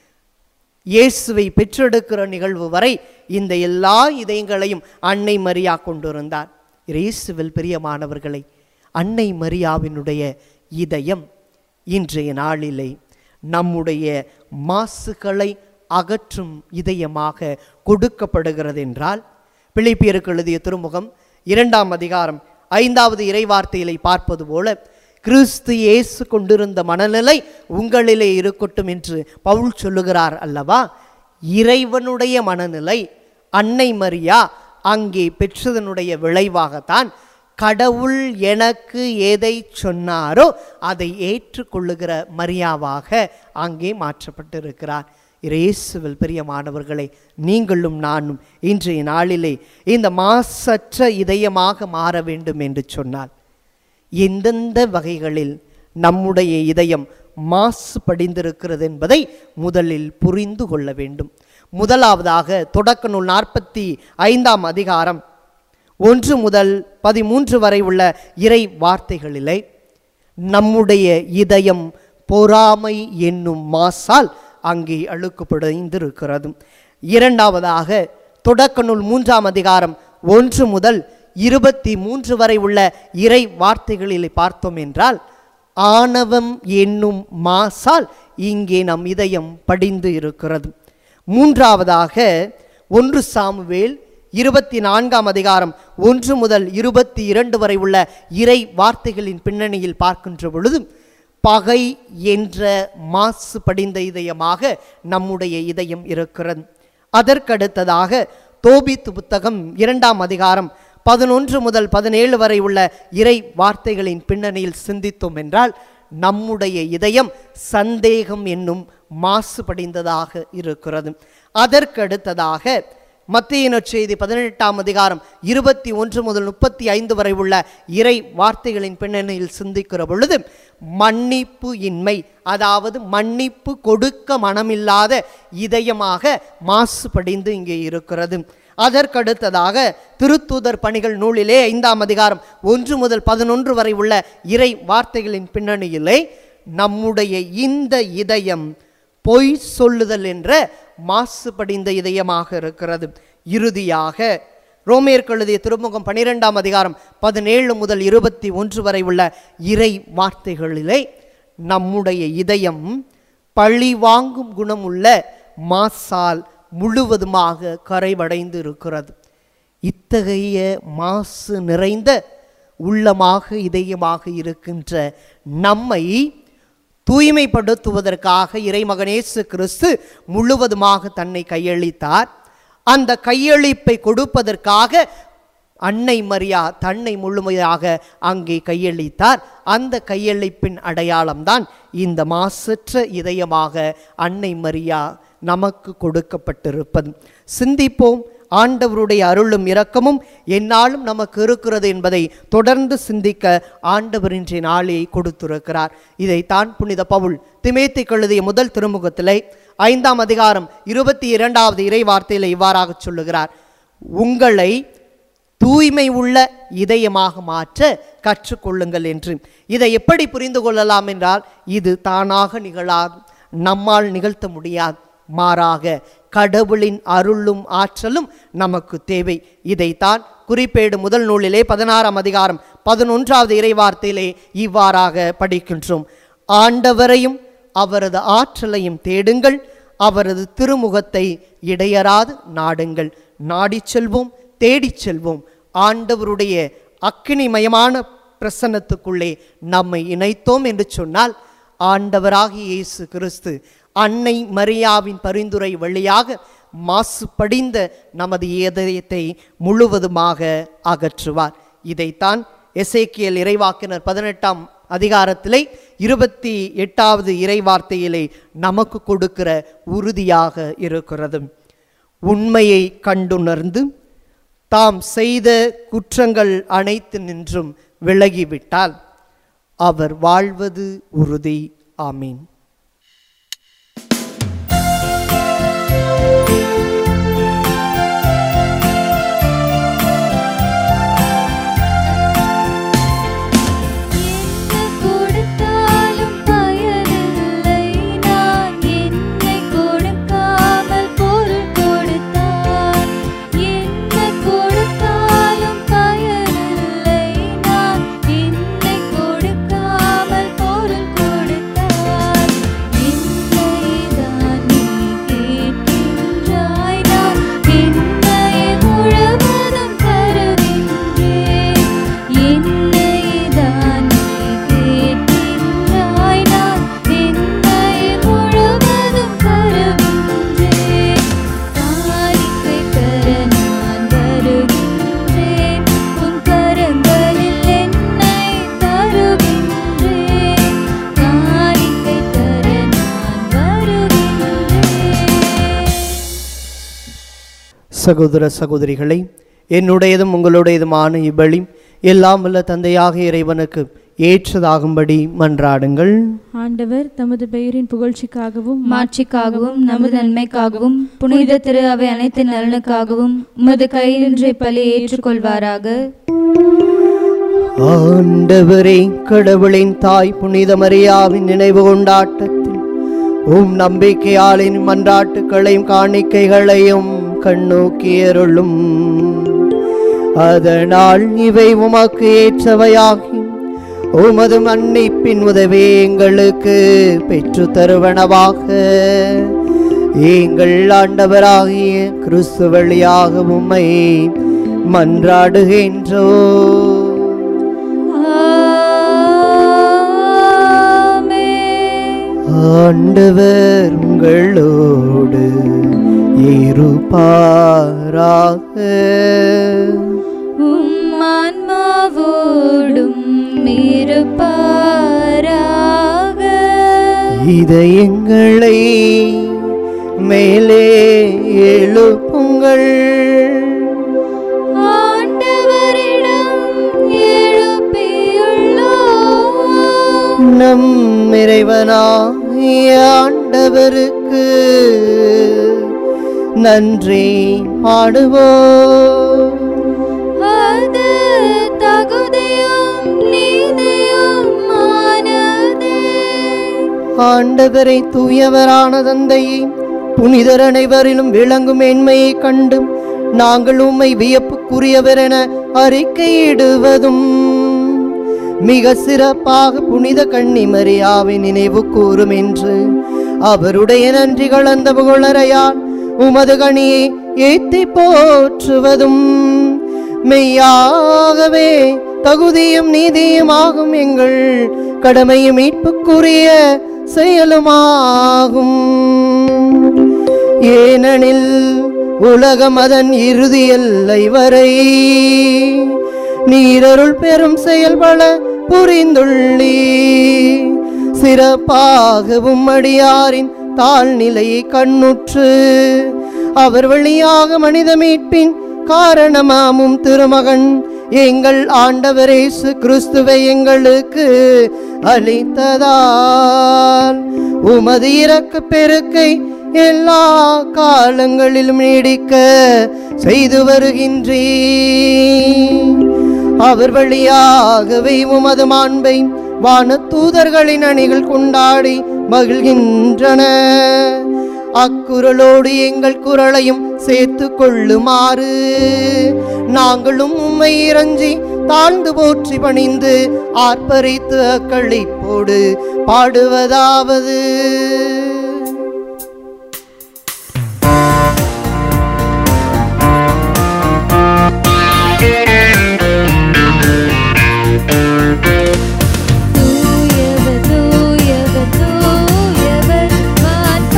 இயேசுவை பெற்றெடுக்கிற நிகழ்வு வரை இந்த எல்லா இதயங்களையும் அன்னை மரியா கொண்டிருந்தார். இயேசுவில் பிரியமானவர்களை, அன்னை மரியாவினுடைய இதயம் இன்றைய நாளிலே நம்முடைய மாசுகளை அகற்றும் இதயமாக கொடுக்கப்படுகிறது என்றால், பிலிப்பியருக்கு எழுதிய திருமுகம் 2ஆம் அதிகாரம் 5வது இறைவார்த்தையிலே பார்ப்பது போல, கிறிஸ்து இயேசு கொண்டிருந்த மனநிலை உங்களிலே இருக்கட்டும் என்று பவுல் சொல்லுகிறார் அல்லவா. இறைவனுடைய மனநிலை அன்னை மரியா அங்கே பெற்றதனுடைய விளைவாகத்தான் கடவுள் எனக்கு எதை சொன்னாரோ அதை ஏற்றுக்கொள்ளுகிற மரியாவாக அங்கே மாற்றப்பட்டிருக்கிறார். இயேசுவில் பிரியமானவர்களை, நீங்களும் நானும் இன்றைய நாளிலே இந்த மாசற்ற இதயமாக மாற வேண்டும் என்று சொன்னால், எந்தெந்த வகைகளில் நம்முடைய இதயம் மாசு படிந்திருக்கிறது என்பதை முதலில் புரிந்து கொள்ள வேண்டும். முதலாவதாக தொடக்க நூல் 45ஆம் அதிகாரம் 1 முதல் 13 வரை உள்ள இறை வார்த்தைகளிலே நம்முடைய இதயம் பொறாமை என்னும் மாசால் அங்கே அழுக்குப்படைந்திருக்கிறது. இரண்டாவதாக தொடக்க நூல் 3ஆம் அதிகாரம் 1 முதல் 23 வரை உள்ள இறை வார்த்தைகளில் பார்த்தோம் என்றால், ஆணவம் என்னும் மாசால் இங்கே நம் இதயம் படிந்து இருக்கிறது. மூன்றாவதாக 1 சாமுவேல் 24ஆம் அதிகாரம் 1 முதல் 22 வரை உள்ள இறை வார்த்தைகளின் பின்னணியில் பார்க்கின்ற பொழுது, பகை என்ற மாசு படிந்த இதயமாக நம்முடைய இதயம் இருக்கிறது. அதற்கடுத்ததாக தோபித்து புத்தகம் 2ஆம் அதிகாரம் 11 முதல் 17 வரை உள்ள இறை வார்த்தைகளின் பின்னணியில் சிந்தித்தோம் என்றால், நம்முடைய இதயம் சந்தேகம் என்னும் மாசு படிந்ததாக இருக்கிறது. அதற்கடுத்ததாக மத்தேயு நற்செய்தி 18ஆம் அதிகாரம் 21 முதல் 35 வரை உள்ள இறை வார்த்தைகளின் பின்னணியில் சிந்திக்கிற பொழுது, மன்னிப்பு இன்மை, அதாவது மன்னிப்பு கொடுக்க மனமில்லாத இதயமாக மாசு படிந்து இங்கே இருக்கிறது. அதற்கடுத்ததாக திருத்தூதர் பணிகள் நூலிலே 5ஆம் அதிகாரம் 1 முதல் 11 வரை உள்ள இறை வார்த்தைகளின் பின்னணியிலே நம்முடைய இந்த இதயம் பொய் சொல்லுதல் என்ற மாசு படிந்த இதயமாக இருக்கிறது. இறுதியாக ரோமேயருக்கு எழுதிய திருமுகம் 12ஆம் அதிகாரம் 17 முதல் 21 வரை உள்ள இறை வார்த்தைகளிலே நம்முடைய இதயம் பழி வாங்கும் குணமுள்ள மாசால் முழுவதுமாக கரைவடைந்து இருக்கிறது. இத்தகைய மாசு நிறைந்த உள்ளமாக இதயமாக இருக்கின்ற நம்மை தூய்மைப்படுத்துவதற்காக இறைமகன் இயேசு கிறிஸ்து முழுவதுமாக தன்னை கையளித்தார். அந்த கையளிப்பை கொடுப்பதற்காக அன்னை மரியா தன்னை முழுமையாக அங்கே கையளித்தார். அந்த கையளிப்பின் அடையாளம்தான் இந்த மாசற்ற இதயமாக அன்னை மரியா நமக்கு கொடுக்கப்பட்டிருப்பது. சிந்திப்போம். ஆண்டவருடைய அருளும் இரக்கமும் எந்நாளும் நமக்கு இருக்கிறது என்பதை தொடர்ந்து சிந்திக்க ஆண்டவர் இன்றைய நாளை கொடுத்திருக்கிறார். இதைத்தான் புனித பவுல் தீமோத்தேயுக்கு எழுதிய முதல் திருமுகத்திலே 5ஆம் அதிகாரம் 22வது இறை வார்த்தையில் இவ்வாறாக சொல்லுகிறார், உங்களை தூய்மை உள்ள இதயமாக மாற்ற கற்றுக்கொள்ளுங்கள் என்று. இதை எப்படி புரிந்து கொள்ளலாம் என்றால், இது தானாக நிகழாது, நம்மால் நிகழ்த்த முடியாது. மாறாக கடவுளின் அருளும் ஆற்றலும் நமக்கு தேவை. இதைத்தான் குறிப்பேடு முதல் நூலிலே 16ஆம் அதிகாரம் 11வது இறைவார்த்தையிலே இவ்வாறாக படிக்கின்றோம். ஆண்டவரையும் அவரது ஆற்றலையும் தேடுங்கள், அவரது திருமுகத்தை இடையராது நாடுங்கள். நாடிச் செல்வோம், தேடிச் செல்வோம். ஆண்டவருடைய அக்கினிமயமான பிரசன்னத்துக்குள்ளே நம்மை இணைத்தோம் என்று சொன்னால், ஆண்டவராகிய இயேசு கிறிஸ்து அன்னை மரியாவின் பரிந்துரை வழியாக மாசுபடிந்த நமது இதயத்தை முழுவதுமாக அகற்றுவார். இதைத்தான் எசேக்கியேல் இறைவாக்கினர் 18ஆம் அதிகாரத்திலே 28வது இறைவார்த்தையிலே நமக்கு கொடுக்கிற உறுதியாக இருக்கிறது. உண்மையை கண்டுணர்ந்து தாம் செய்த குற்றங்கள் அனைத்து நின்றும் விலகிவிட்டால் அவர் வாழ்வது உறுதி. ஆமீன். சகோதர சகோதரிகளை, என்னுடையதும் உங்களுடையதுமான இப்பலி எல்லாம் வல்ல தந்தையாக இறைவனுக்கு ஏற்றதாகும்படி மன்றாடுங்கள். ஆண்டவர் தமது பெயரின் புகழ்ச்சிக்காகவும் மாட்சிக்காகவும் நமது நன்மைக்காகவும் புனித திரு அவை அனைத்து நலனுக்காகவும் உமது கையிலின்றே பலி ஏற்றுக்கொள்வாராக. ஆண்டவரே, கடவுளின் தாய் புனித மரியாவின் நினைவு கொண்டாட்டத்தில் நம்பிக்கையாளின் மன்றாட்டுக்களையும் காணிக்கைகளையும் கண்ணோக்கியருளும். அதனால் இவை உமக்கு ஏற்றவையாகி உமது மன்னிப்பின் உதவி எங்களுக்கு பெற்று தருவனவாக. எங்கள் ஆண்டவராகிய கிறிஸ்து வழியாக உம்மை மன்றாடுகின்றோ. ஆண்டவர் உங்களோடு இருப்பாராக. ஆன்மாவோடும் இருப்பாராக. இதயங்களை மேலே எழுப்புங்கள். ஆண்டவரிடம் எழுப்பியுள்ளோம். நம் இறைவனாகிய ஆண்டவருக்கு நன்றி பாடுவோம். அது தகுதியும் நீதியுமானதே. ஆண்டவரை தூயவரான தந்தையை புனிதர் அனைவரிலும் விளங்கும் மேன்மையை கண்டு நாங்கள் உம்மை வியப்புக்குரியவர் என அறிக்கையிடுவதும், மிக சிறப்பாக புனித கன்னி மரியாவை நினைவு கூறும் என்று அவருடைய நன்றி கலந்த புகழறையால் உமது கனியை ஏத்தி போற்றுவதும் மெய்யாகவே தகுதியும் நீதியுமாகும் எங்கள் கடமையும் மீட்புக்குரிய செயலுமாகும். ஏனெனில் உலகம் அதன் இறுதி எல்லை வரை நீரருள் பெரும் செயல்பட புரிந்துள்ளி. சிறப்பாகவும் அடியாரின் தாழ்நிலையை கண்ணுற்று அவர் வழியாக மனித மீட்பின் காரணமாமும் திருமகன் எங்கள் ஆண்டவர் இயேசு கிறிஸ்துவை எங்களுக்கு அளித்ததால் உமது இரக்க பெருக்கை எல்லா காலங்களிலும் நீடிக்க செய்து வருகின்றீர். அவர் வழியாகவே உமது மாண்பை வான தூதர்களின் அணிகள் கொண்டாடி மகிழ்கின்றன. அக்குரலோடு எங்கள் குரலையும் சேர்த்து கொள்ளுமாறு நாங்களும் உம்மை இறைஞ்சி தாழ்ந்து போற்றி பணிந்து ஆர்ப்பரித்து அக்களிப்போடு பாடுவதாவது: தூயவர் தூயவர் தூயவர் வான்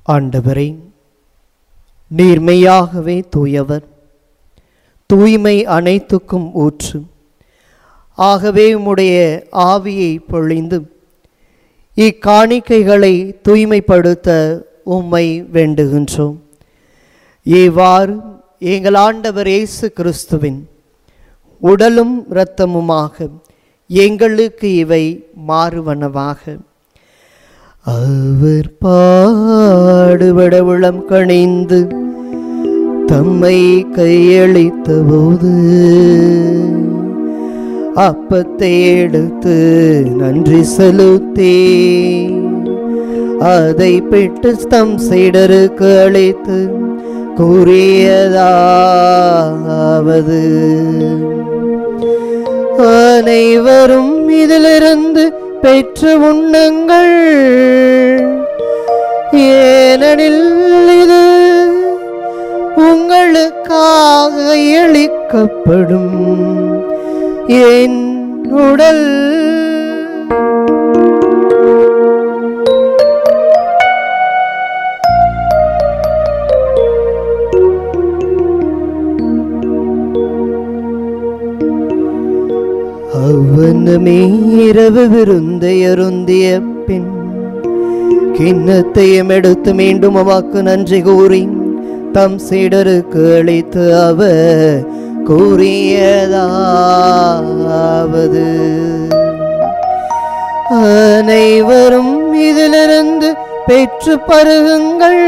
ஆண்டவரே, நீர்மையாகவே தூயவர், தூய்மை அனைத்துக்கும் ஊற்று. ஆகவே உம்முடைய ஆவியை பொழிந்து இக்காணிக்கைகளை தூய்மைப்படுத்த உம்மை வேண்டுகின்றோம். இவ்வாறு எங்கள் ஆண்டவர் இயேசு கிறிஸ்துவின் உடலும் இரத்தமுமாக எங்களுக்கு இவை மாறுவனவாக. அவர் பாடுபட உளம் கணிந்து தம்மை கையளித்த போது அப்பத்தை எடுத்து நன்றி செலுத்தி அதை பெற்று தம் சீடருக்கு அளித்து கூறியதாவது, அனைவரும் இதிலிருந்து பெற்று உண்ணுங்கள், ஏனெனில் இது உங்களுக்காக அளிக்கப்படும் என் உடல். அவ்வண்ணமே இரவு விருந்தை அருந்திய பின் கிண்ணத்தையும் எடுத்து மீண்டும் உமக்கு நன்றி கூறி தம் சீடருக்கு அளித்து அவர் கூறியதாவது, அனைவரும் இதிலிருந்து பெற்று பருகுங்கள்,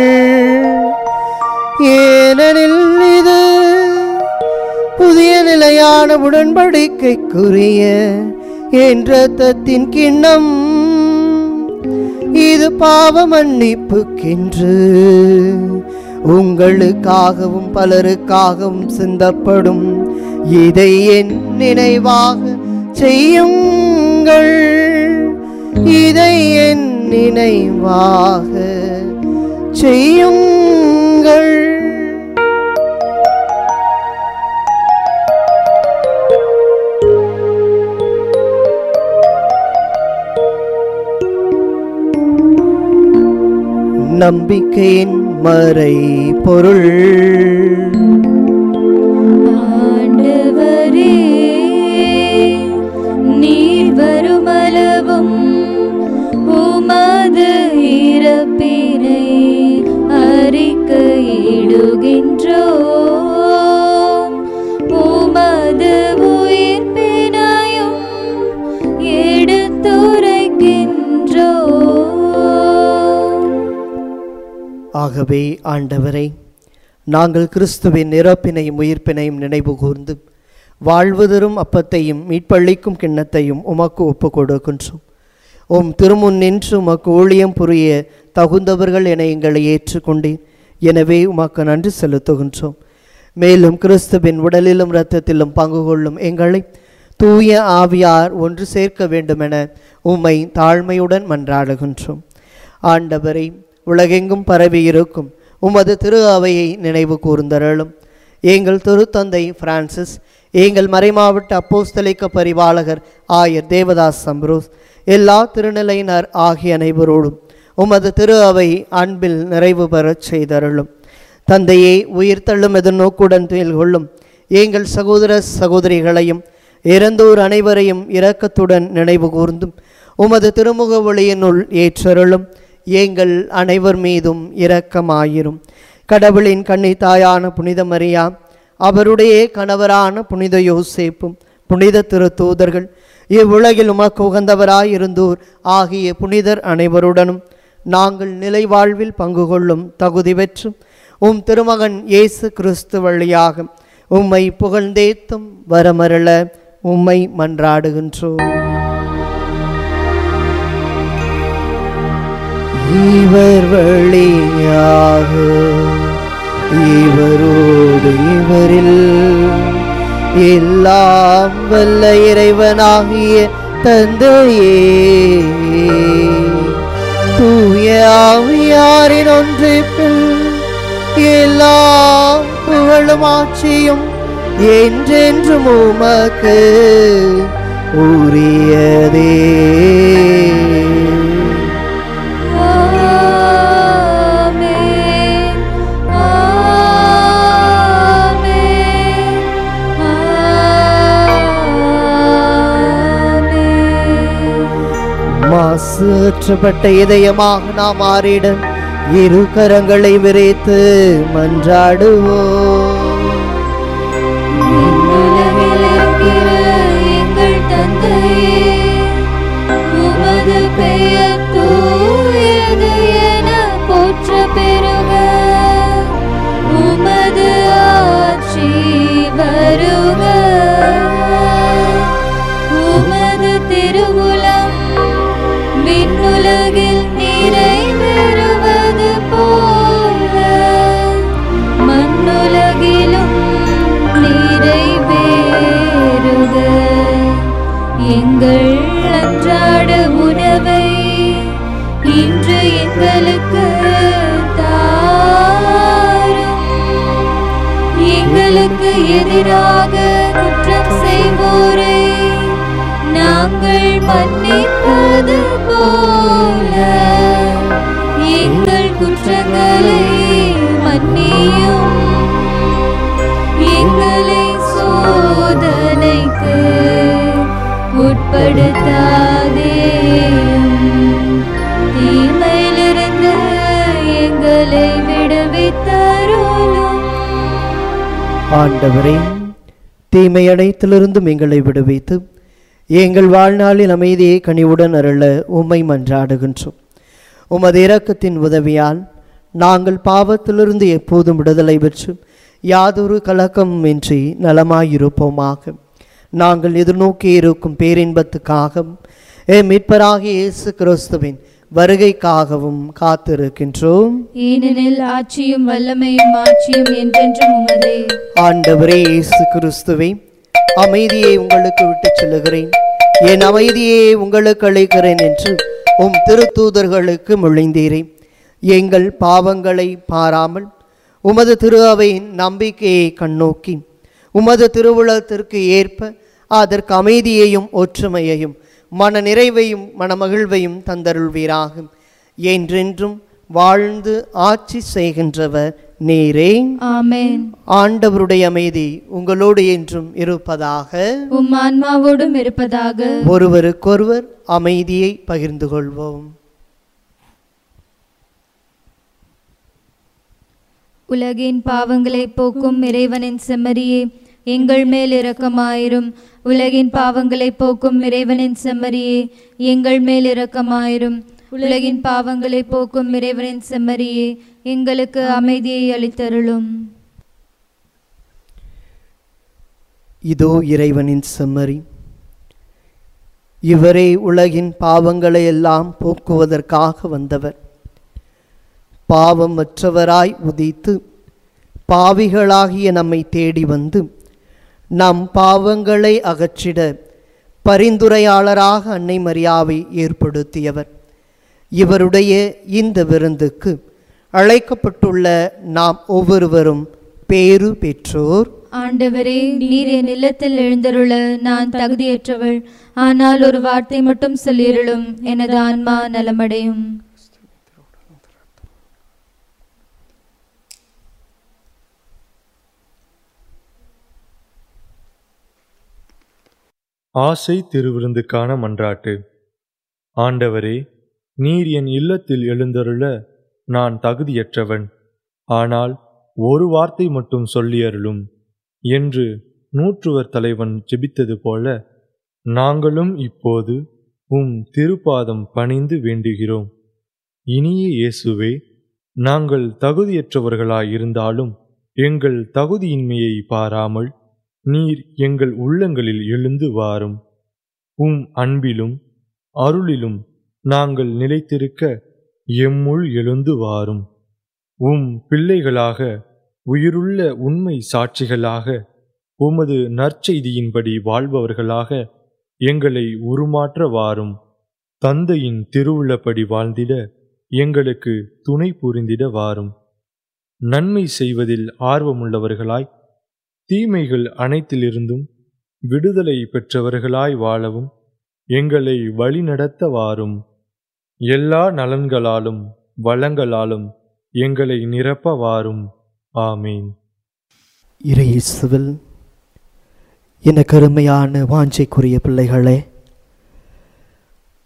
ஏனெனில் இது புதிய நிலையான உடன்படிக்கைக்குரிய என் இரத்தத்தின் கிண்ணம், இது பாவ மன்னிப்புக்கென்று உங்களுக்காகவும் பலருக்காகவும் சிந்தப்படும். இதை என் நினைவாக செய்யுங்கள், இதை என் நினைவாக செய்யுங்கள். நம்பிக்கையின் மறை பொருள். ஆண்டவரே, நீர் வருமளவும் உமது இறப்பினை அறிக்கையிடுகின்றோம், உமது உயிர்ப்பினையும் எடுத்துரைக்கின்றோம். ஆகவே ஆண்டவரை, நாங்கள் கிறிஸ்துவின் இறப்பினையும் உயிர்ப்பினையும் நினைவு கூர்ந்து வாழ்வு தரும் அப்பத்தையும் மீட்பளிக்கும் கிண்ணத்தையும் உமக்கு ஒப்பு கொடுக்கின்றோம். உம் திருமுன் நின்று உமக்கு ஊழியம் புரிய தகுந்தவர்கள் என எங்களை ஏற்றுக்கொண்டேன். எனவே உமக்கு நன்றி செலுத்துகின்றோம். மேலும் கிறிஸ்துவின் உடலிலும் இரத்தத்திலும் பங்கு கொள்ளும் எங்களை தூய ஆவியார் ஒன்று சேர்க்க வேண்டுமென உம்மை தாழ்மையுடன் மன்றாடுகின்றோம். ஆண்டவரை, உலகெங்கும் பரவி இருக்கும் உமது திரு அவையை நினைவு கூர்ந்தருளும். எங்கள் திருத்தந்தை பிரான்சிஸ், எங்கள் மறைமாவட்ட அப்போஸ்தலிக்க பரிபாலகர் ஆயர் தேவதாஸ் அம்ப்ரோஸ், எல்லா திருநிலையினர் ஆகிய அனைவரோடும் உமது திரு அவை அன்பில் நிறைவு பெறச் செய்தருளும். தந்தையை உயிர்த்தள்ளும் எதிர்நோக்குடன் துயில் கொள்ளும் எங்கள் சகோதர சகோதரிகளையும் இறந்தோர் அனைவரையும் இரக்கத்துடன் நினைவு கூர்ந்தும் உமது திருமுக ஒளியினுள் ஏற்றருளும். எங்கள் அனைவர் மீதும் இரக்கமாயிரும். கடவுளின் கன்னித்தாயான புனித மரியா, அவருடைய கணவரான புனித யோசேப்பும் புனித திருத்தூதர்கள், இவ்வுலகில் உமக்கு உகந்தவராயிருந்தோர் ஆகிய புனிதர் அனைவருடனும் நாங்கள் நிலை வாழ்வில் பங்கு கொள்ளும் தகுதி பெற்று உம் திருமகன் இயேசு கிறிஸ்து வழியாக உம்மை புகழ்ந்தேத்தும் வரமருள உம்மை மன்றாடுகின்றோம். இவர் வழியாக இவரோடு இவரில் எல்லாம் வல்ல இறைவனாகிய தந்தையே, தூய ஆவியாரின் ஒன்றிப்பில் எல்லா புகழும் ஆட்சியும் என்றென்றும் உமக்கு உரியதே. 啊。 ஆமென். மாசுற்றப்பட்ட இதயமாக நாம் மாறிட இரு கரங்களை விரித்து மன்றாடுவோம். விண்ணுலகில் இருக்கிற எங்கள் தந்தையே, உமது பெயர் தூயது என போற்ற பெறுக. உமது ஆட்சி வருக. உமது திருவுளம் விண்ணுலகில் நிறைவேறுவது போல மண்ணுலகிலும் நிறைவேறுக. எங்கள் அன்றாட உணவை இன்று எங்களுக்கு தாரும். எங்களுக்கு எதிராக குற்றம் செய்வோரை நாங்கள் மன்னிப்பது போல எங்கள் குற்றங்களை மன்னியும். எங்களை சோதனைக்கு உட்படுத்தாதேயும், தீமையிலிருந்து எங்களை விடுவித்தருளும். ஆண்டவரே, தீமை அனைத்திலிருந்தும் எங்களை விடுவித்து எங்கள் வாழ்நாளில் அமைதியை கனிவுடன் அருள உம்மை மன்றாடுகின்றோம். உமது இரக்கத்தின் உதவியால் நாங்கள் பாவத்திலிருந்து எப்போதும் விடுதலை பெற்று யாதொரு கலக்கமும் இன்றி நலமாயிருப்போமாக. நாங்கள் எதிர்நோக்கி இருக்கும் பேரின்பத்துக்காகவும் மீட்பராகிய இயேசு கிறிஸ்துவின் வருகைக்காகவும் காத்திருக்கின்றோம். ஏனெனில் ஆட்சியும் வல்லமையும் மாட்சியும் என்றென்றும் உமதே. ஆண்டவரே இயேசு கிறிஸ்துவே, அமைதியை உங்களுக்கு விட்டுச் செல்லுகிறேன், என் அமைதியை உங்களுக்கு அளிக்கிறேன் என்று உம் திருத்தூதர்களுக்கு மொழிந்தீரே. எங்கள் பாவங்களை பாராமல் உமது திரு அவையின் நம்பிக்கையை கண்ணோக்கி உமது திருவுளத்திற்கு ஏற்ப அதற்கு அமைதியையும் ஒற்றுமையையும் மன நிறைவையும் மனமகிழ்வையும் தந்தருள்வீராக. என்றென்றும் வாழ்ந்து ஆட்சி செய்கின்றவர் நீரே. ஆமென். ஆண்டவருடைய அமைதி உங்களோடு என்றும் இருப்பதாக. உம் ஆன்மாவோடும் இருப்பதாக. ஒருவருக்கொருவர் அமைதியை பகிர்ந்து கொள்வோம். உலகின் பாவங்களை போக்கும் இறைவனின் செம்மறியே, எங்கள் மேல் இரக்கமாயிரும். உலகின் பாவங்களை போக்கும் இறைவனின் செம்மறியே, எங்கள் மேல் இரக்கமாயிரும். உலகின் பாவங்களை போக்கும் இறைவனின் செம்மறியே, எங்களுக்கு அமைதியை அளித்தருளும். இதோ இறைவனின் செம்மறி, இவரே உலகின் பாவங்களை எல்லாம் போக்குவதற்காக வந்தவர். பாவமற்றவராய் உதித்து பாவிகளாகிய நம்மை தேடி வந்து நம் பாவங்களை அகற்றிட பரிந்துரையாளராக அன்னை மரியாவை ஏற்படுத்தியவர். இவருடைய இந்த விருந்துக்கு அழைக்கப்பட்டுள்ள நாம் ஒவ்வொருவரும் பேறு பெற்றோர். ஆண்டவரே, நீர் என் இல்லத்தில் எழுந்தருள நான் தகுதியற்றவள். ஆனால் ஒரு வார்த்தை மட்டும் சொல்லிருளும், எனது ஆன்மா நலமடையும். ஆசை திருவிருந்துக்கான மன்றாட்டு. ஆண்டவரே, நீர் என் இல்லத்தில் எழுந்தருள நான் தகுதியற்றவன். ஆனால் ஒரு வார்த்தை மட்டும் சொல்லியருளும் என்று நூற்றுவர் தலைவன் ஜெபித்தது போல நாங்களும் இப்போது உம் திருப்பாதம் பணிந்து வேண்டுகிறோம். இனிய இயேசுவே, நாங்கள் தகுதியற்றவர்களாயிருந்தாலும் எங்கள் தகுதியின்மையை பாராமல் நீர் எங்கள் உள்ளங்களில் எழுந்து வாரும். உம் அன்பிலும் அருளிலும் நாங்கள் நிலைத்திருக்க எம்முள் எழுந்து வாரும். உம் பிள்ளைகளாக உயிருள்ள உண்மை சாட்சிகளாக உமது நற்செய்தியின்படி வாழ்பவர்களாக எங்களை உருமாற்ற வாரும். தந்தையின் திருவுள்ளப்படி வாழ்ந்திட எங்களுக்கு துணை புரிந்திட வாரும். நன்மை செய்வதில் ஆர்வமுள்ளவர்களாய் தீமைகள் அனைத்திலிருந்தும் விடுதலை பெற்றவர்களாய் வாழவும் எங்களை வழிநடத்த வாரும். எல்லா நலன்களாலும் வளங்களாலும் எங்களை நிரப்ப வாரும். ஆமீன். இறையேசுவில் எனக்கு அருமையான வாஞ்சைக்குரிய பிள்ளைகளே,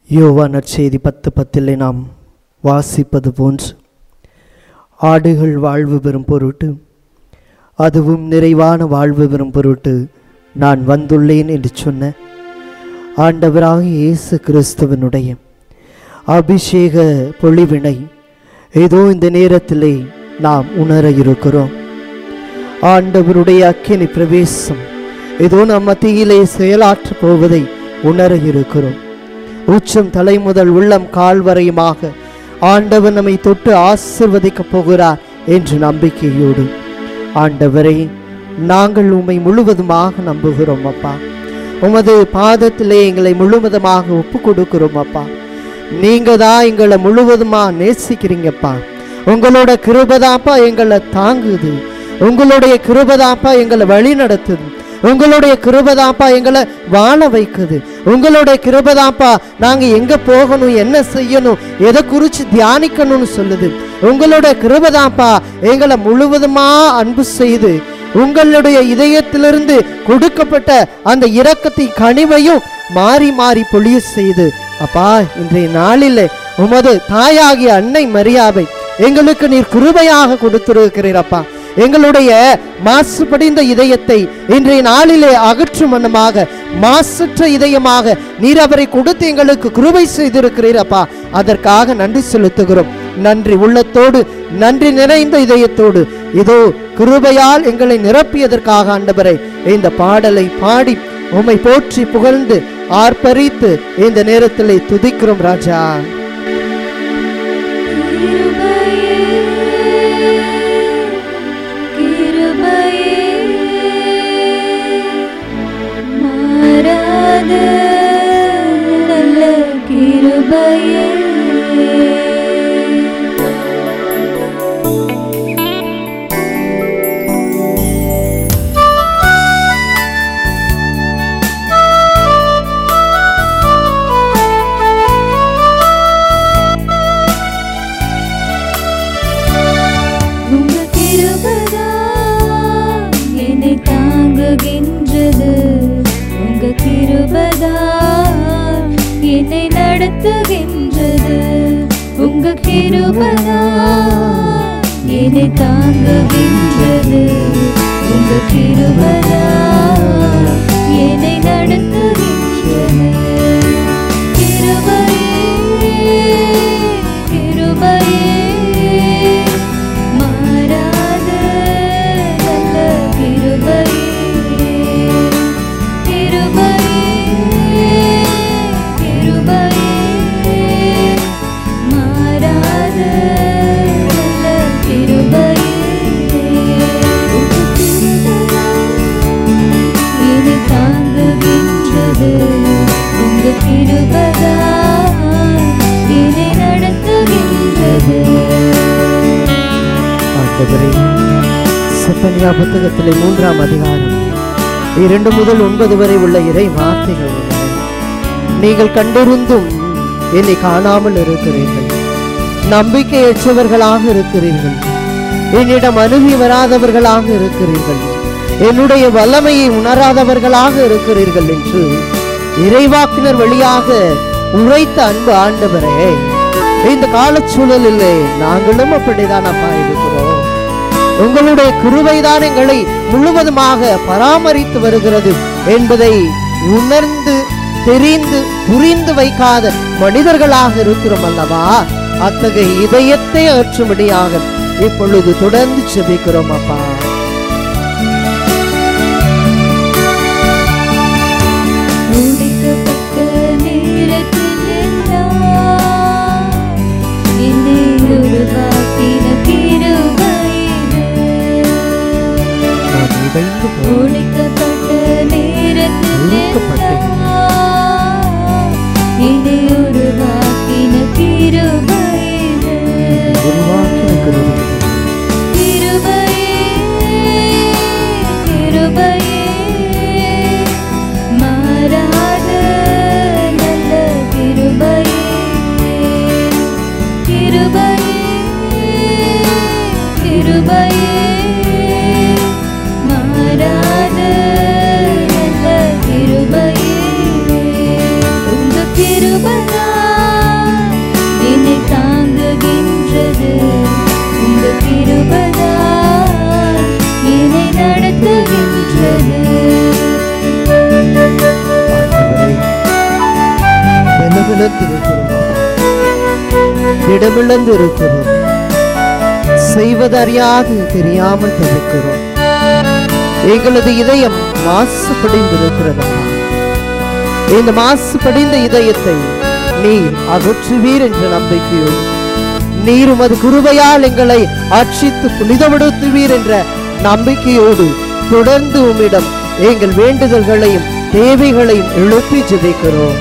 யோவான் நற்செய்தி 10:10 நாம் வாசிப்பது போன்று, ஆடுகள் வாழ்வு பெறும் பொருட்டு, அதுவும் நிறைவான வாழ்வு பெறும் பொருட்டு நான் வந்துள்ளேன் என்று சொன்ன ஆண்டவராகிய இயேசு கிறிஸ்துவனுடைய அபிஷேக பொழிவினை ஏதோ இந்த நேரத்திலே நாம் உணர இருக்கிறோம். ஆண்டவருடைய அக்கினி பிரவேசம் ஏதோ நம் மத்தியிலே செயலாற்றப் போவதை உணர இருக்கிறோம். உச்சம் தலை முதல் உள்ளம் கால் வரையுமாக ஆண்டவர் நம்மை தொட்டு ஆசிர்வதிக்கப் போகிறார் என்று நம்பிக்கையோடு, ஆண்டவரே, நாங்கள் உம்மை முழுவதுமாக நம்புகிறோம் அப்பா. உமது பாதத்திலே எங்களை முழுவதுமாக ஒப்பு கொடுக்கிறோம் அப்பா. நீங்க தான் எங்களை முழுவதுமாக நேசிக்கிறீங்கப்பா. உங்களோட கிருபைதாப்பா எங்களை தாங்குது. உங்களுடைய கிருபைதாப்பா எங்களை வழி நடத்துது. உங்களுடைய கிருபைதாப்பா எங்களை வாழ வைக்குது. உங்களுடைய கிருபைதாப்பா நாங்கள் எங்கே போகணும், என்ன செய்யணும், எதை குறித்து தியானிக்கணும்னு சொல்லுது. உங்களுடைய கிருபைதாப்பா எங்களை முழுவதுமாக அன்பு செய்து உங்களுடைய இதயத்திலிருந்து கொடுக்கப்பட்ட அந்த இரக்கத்தின் கனிவையும் மாறி மாறி பொழிய செய்து அப்பா, இன்றைய நாளில் உமது தாயாகிய அன்னை மரியாவை எங்களுக்கு நீர் கிருபையாக கொடுத்திருக்கிறீரப்பா. எங்களுடைய மாசுபடிந்த இதயத்தை இன்றைய நாளிலே அகற்றும் வண்ணமாக மாசற்ற இதயமாக நீர் அவரை கொடுத்து எங்களுக்கு கிருபை செய்திருக்கிறீரப்பா. அதற்காக நன்றி செலுத்துகிறோம். நன்றி உள்ளத்தோடு, நன்றி நிறைந்த இதயத்தோடு இதோ கிருபையால் எங்களை நிரப்பியதற்காக ஆண்டவரே இந்த பாடலை பாடி உம்மை போற்றி புகழ்ந்து ஆர்ப்பரித்து இந்த நேரத்திலே துதிக்கிறோம் ராஜா. என்னை நடத்துகின்றது உங்க கிருபையா, என்னை தாங்குகின்றது உங்க கிருபையா, என்னை நடத்துகின்றது. கிருபையே கிருபையே மாறாத நல்ல கிருபையே, செப்பனியா புத்தகத்திலே 3ஆம் அதிகாரம் 2 முதல் 9 வரை உள்ள இறை வார்த்தைகள், நீங்கள் கண்டிருந்தும் என்னை காணாமல் இருக்கிறீர்கள், நம்பிக்கையற்றவர்களாக இருக்கிறீர்கள், என்னிடம் அணுகி வராதவர்களாக இருக்கிறீர்கள், என்னுடைய வல்லமையை உணராதவர்களாக இருக்கிறீர்கள் என்று இறைவாக்கினர் வழியாக உரைத்த அன்பு ஆண்டவரே, இந்த காலச்சூழலிலே நாங்களும் அப்படிதான் அப்பா இருக்கிறோம். உங்களுடைய கிருபைதான் எங்களை முழுவதுமாக பராமரித்து வருகிறது என்பதை உணர்ந்து தெரிந்து புரிந்து வைக்காத மனிதர்களாக இருக்கிறோம் அல்லவா. அத்தகைய இதயத்தை அற்றும்படியாக இப்பொழுது தொடர்ந்து செபிக்கிறோம் அப்பா. ஒழிக்கப்பட்ட நேரத்தில் இது உருவாக்கின கிருபையே, கிருபையே திடமிழந்திருக்கிறோம், திடமிழந்து இருக்கிறோம், செய்வதறியாது தெரியாமல் தவிக்கிறோம். எங்களது இதயம் மாசுபடிந்திருக்கிறதா? இந்த மாசுபடிந்த இதயத்தை நீர் அகற்றுவீர் என்ற நம்பிக்கையோடு, நீர் உமது கிருபையால் எங்களை அர்ச்சித்து புனிதப்படுத்துவீர் என்ற நம்பிக்கையோடு தொடர்ந்து உம்மிடம் எங்கள் வேண்டுதல்களையும் தேவைகளையும் எழுப்பி ஜெபிக்கிறோம்.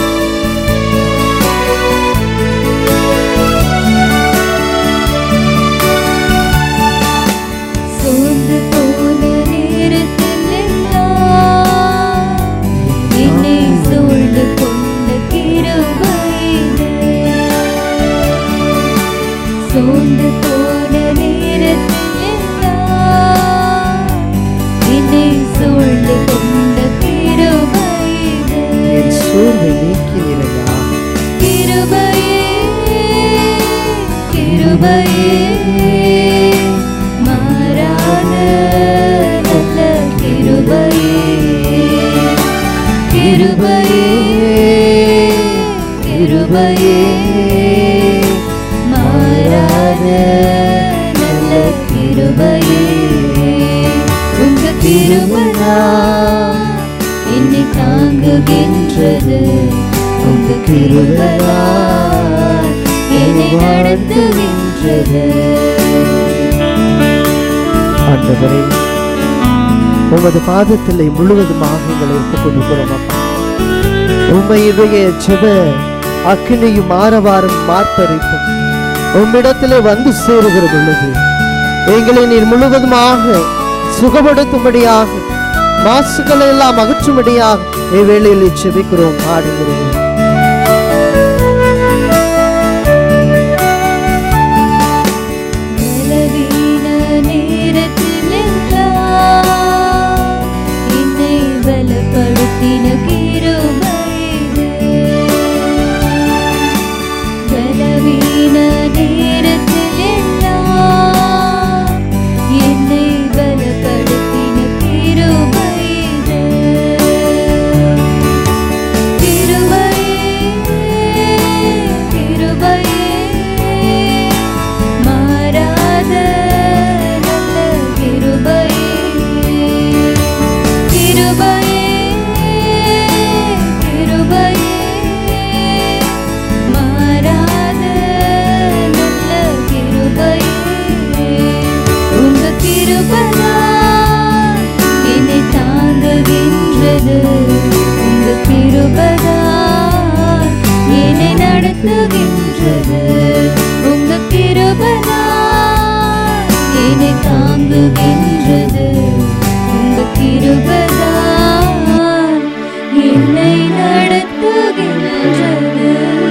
சோர்ந்து போன நேரத்திலெல்லாம் என்னை சூழ்ந்து கொண்ட கிருபை இது. என் சோர்வை நீக்கினீரையா. கிருபையே, கிருபையே, மாறாத நல்ல கிருபையே, கிருபையே, கிருபையே, நல்ல கிருபையே. உங்க கிருபைதான் என்னை தாங்குகின்றது, உங்க கிருபைதான் என்னை நடத்துகின்றது. ஆண்டவரே, உமது பாதத்திலே முழுவதுமாக எங்களை ஒப்புக் கொடுக்கிறோம் அப்பா. உம்மையுடைய ஜெப அக்கினியும் ஆரவாரம் மார்ப்பரிப்பும் உம்மிடத்திலே வந்து சேருகிற பொழுது எங்களை நீர் முழுவதுமாக சுகப்படுத்தும்படியாக, மாசுகளை எல்லாம் அகற்றும்படியாக இவ்வேளையில் செபிக்கிறோம், ஆடுகிறோம். என்னை பலப்படுத்தின கிருபை இது. பலவீன நேரத்திலெல்லாம் என்னை பலப்படுத்தின கிருபை இது. கிருபையே, கிருபையே, மாறாத நல்ல கிருபையே, கிருபையே, கிருபையே, மாறாத நல்ல கிருபையே. உங்க கிருபைதான் என்னை தாங்குகின்றது, உங்க கிருபைதான் என்னை நடத்துகின்றது, உங்க கிருபைதான் என்னை தாங்குகின்றது, உங்க கிருபைதான் என்னை நடத்துகின்றது.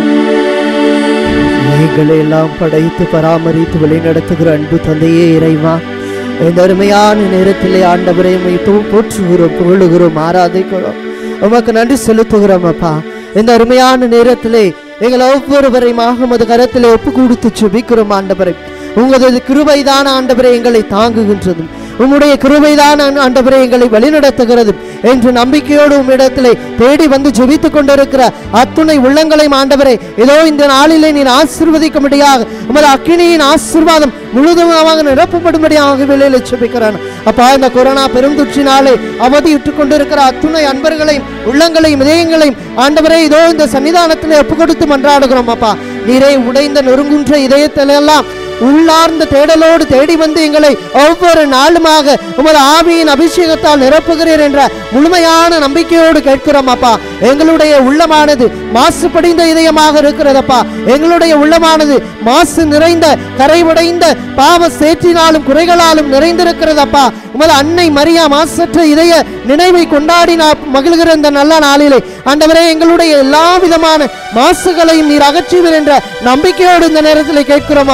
எங்களை எல்லாம் படைத்து பராமரித்து வழிநடத்துகிற அன்பு தந்தையே இறைவா, இந்த அருமையான நேரத்திலே ஆண்டவரை உம்மை போற்றுகிறோம், புகழுகிறோம், ஆராதிக்கிறோம், உமக்கு நன்றி செலுத்துகிறோம் அப்பா. இந்த அருமையான நேரத்திலே எங்கள் ஒவ்வொருவரையும் உமது கரத்திலே ஒப்பு கொடுத்து செபிக்கிறோம் ஆண்டவரை. உங்களது கிருபைதான் ஆண்டவரை எங்களை தாங்குகின்றதும், உம்முடைய கிருபைதான் ஆண்டவரை எங்களை வழிநடத்துகிறது என்று நம்பிக்கையோடு உம்மிடத்திலே தேடி வந்து ஜெபித்துக் கொண்டிருக்கிற அத்துணை உள்ளங்களை ஆண்டவரை இதோ இந்த நாளிலே நீர் ஆசீர்வதிக்கும்படியாக உமது அக்கினியின் ஆசீர்வாதம் முழுதுமாக நிரப்பப்படும்படியாக வெளியில ஜெபிக்கிறான் அப்பா. இந்த கொரோனா பெருந்தொற்றினாலே அவதியுற்றுக் கொண்டிருக்கிற அத்துணை அன்பர்களையும் உள்ளங்களையும் இதயங்களையும் ஆண்டவரை இதோ இந்த சன்னிதானத்திலே ஒப்பு கொடுத்து மன்றாடுகிறோம் அப்பா. நீரை உடைந்த நொறுங்குன்ற இதயத்திலெல்லாம் உள்ளார்ந்த தேடலோடு தேடி வந்து எங்களை ஒவ்வொரு நாளுமாக உமது ஆவியின் அபிஷேகத்தால் நிரப்புகிறீர் என்ற முழுமையான நம்பிக்கையோடு கேட்கிறோம் அப்பா. எங்களுடைய உள்ளமானது மாசுபடிந்த இதயமாக இருக்கிறதப்பா. எங்களுடைய உள்ளமானது மாசு நிறைந்த கரை உடைந்த பாவ சேற்றினாலும் குறைகளாலும் நிறைந்திருக்கிறதப்பா. உமது அன்னை மரியா மாசற்ற இதய நினைவை கொண்டாடி மகிழ்கிற இந்த நல்ல நாளிலே ஆண்டவரே எங்களுடைய எல்லா விதமான மாசுகளையும் நீர் அகற்றுவீர் என்ற நம்பிக்கையோடு இந்த நேரத்தில் கேட்கிறோம் அப்பா.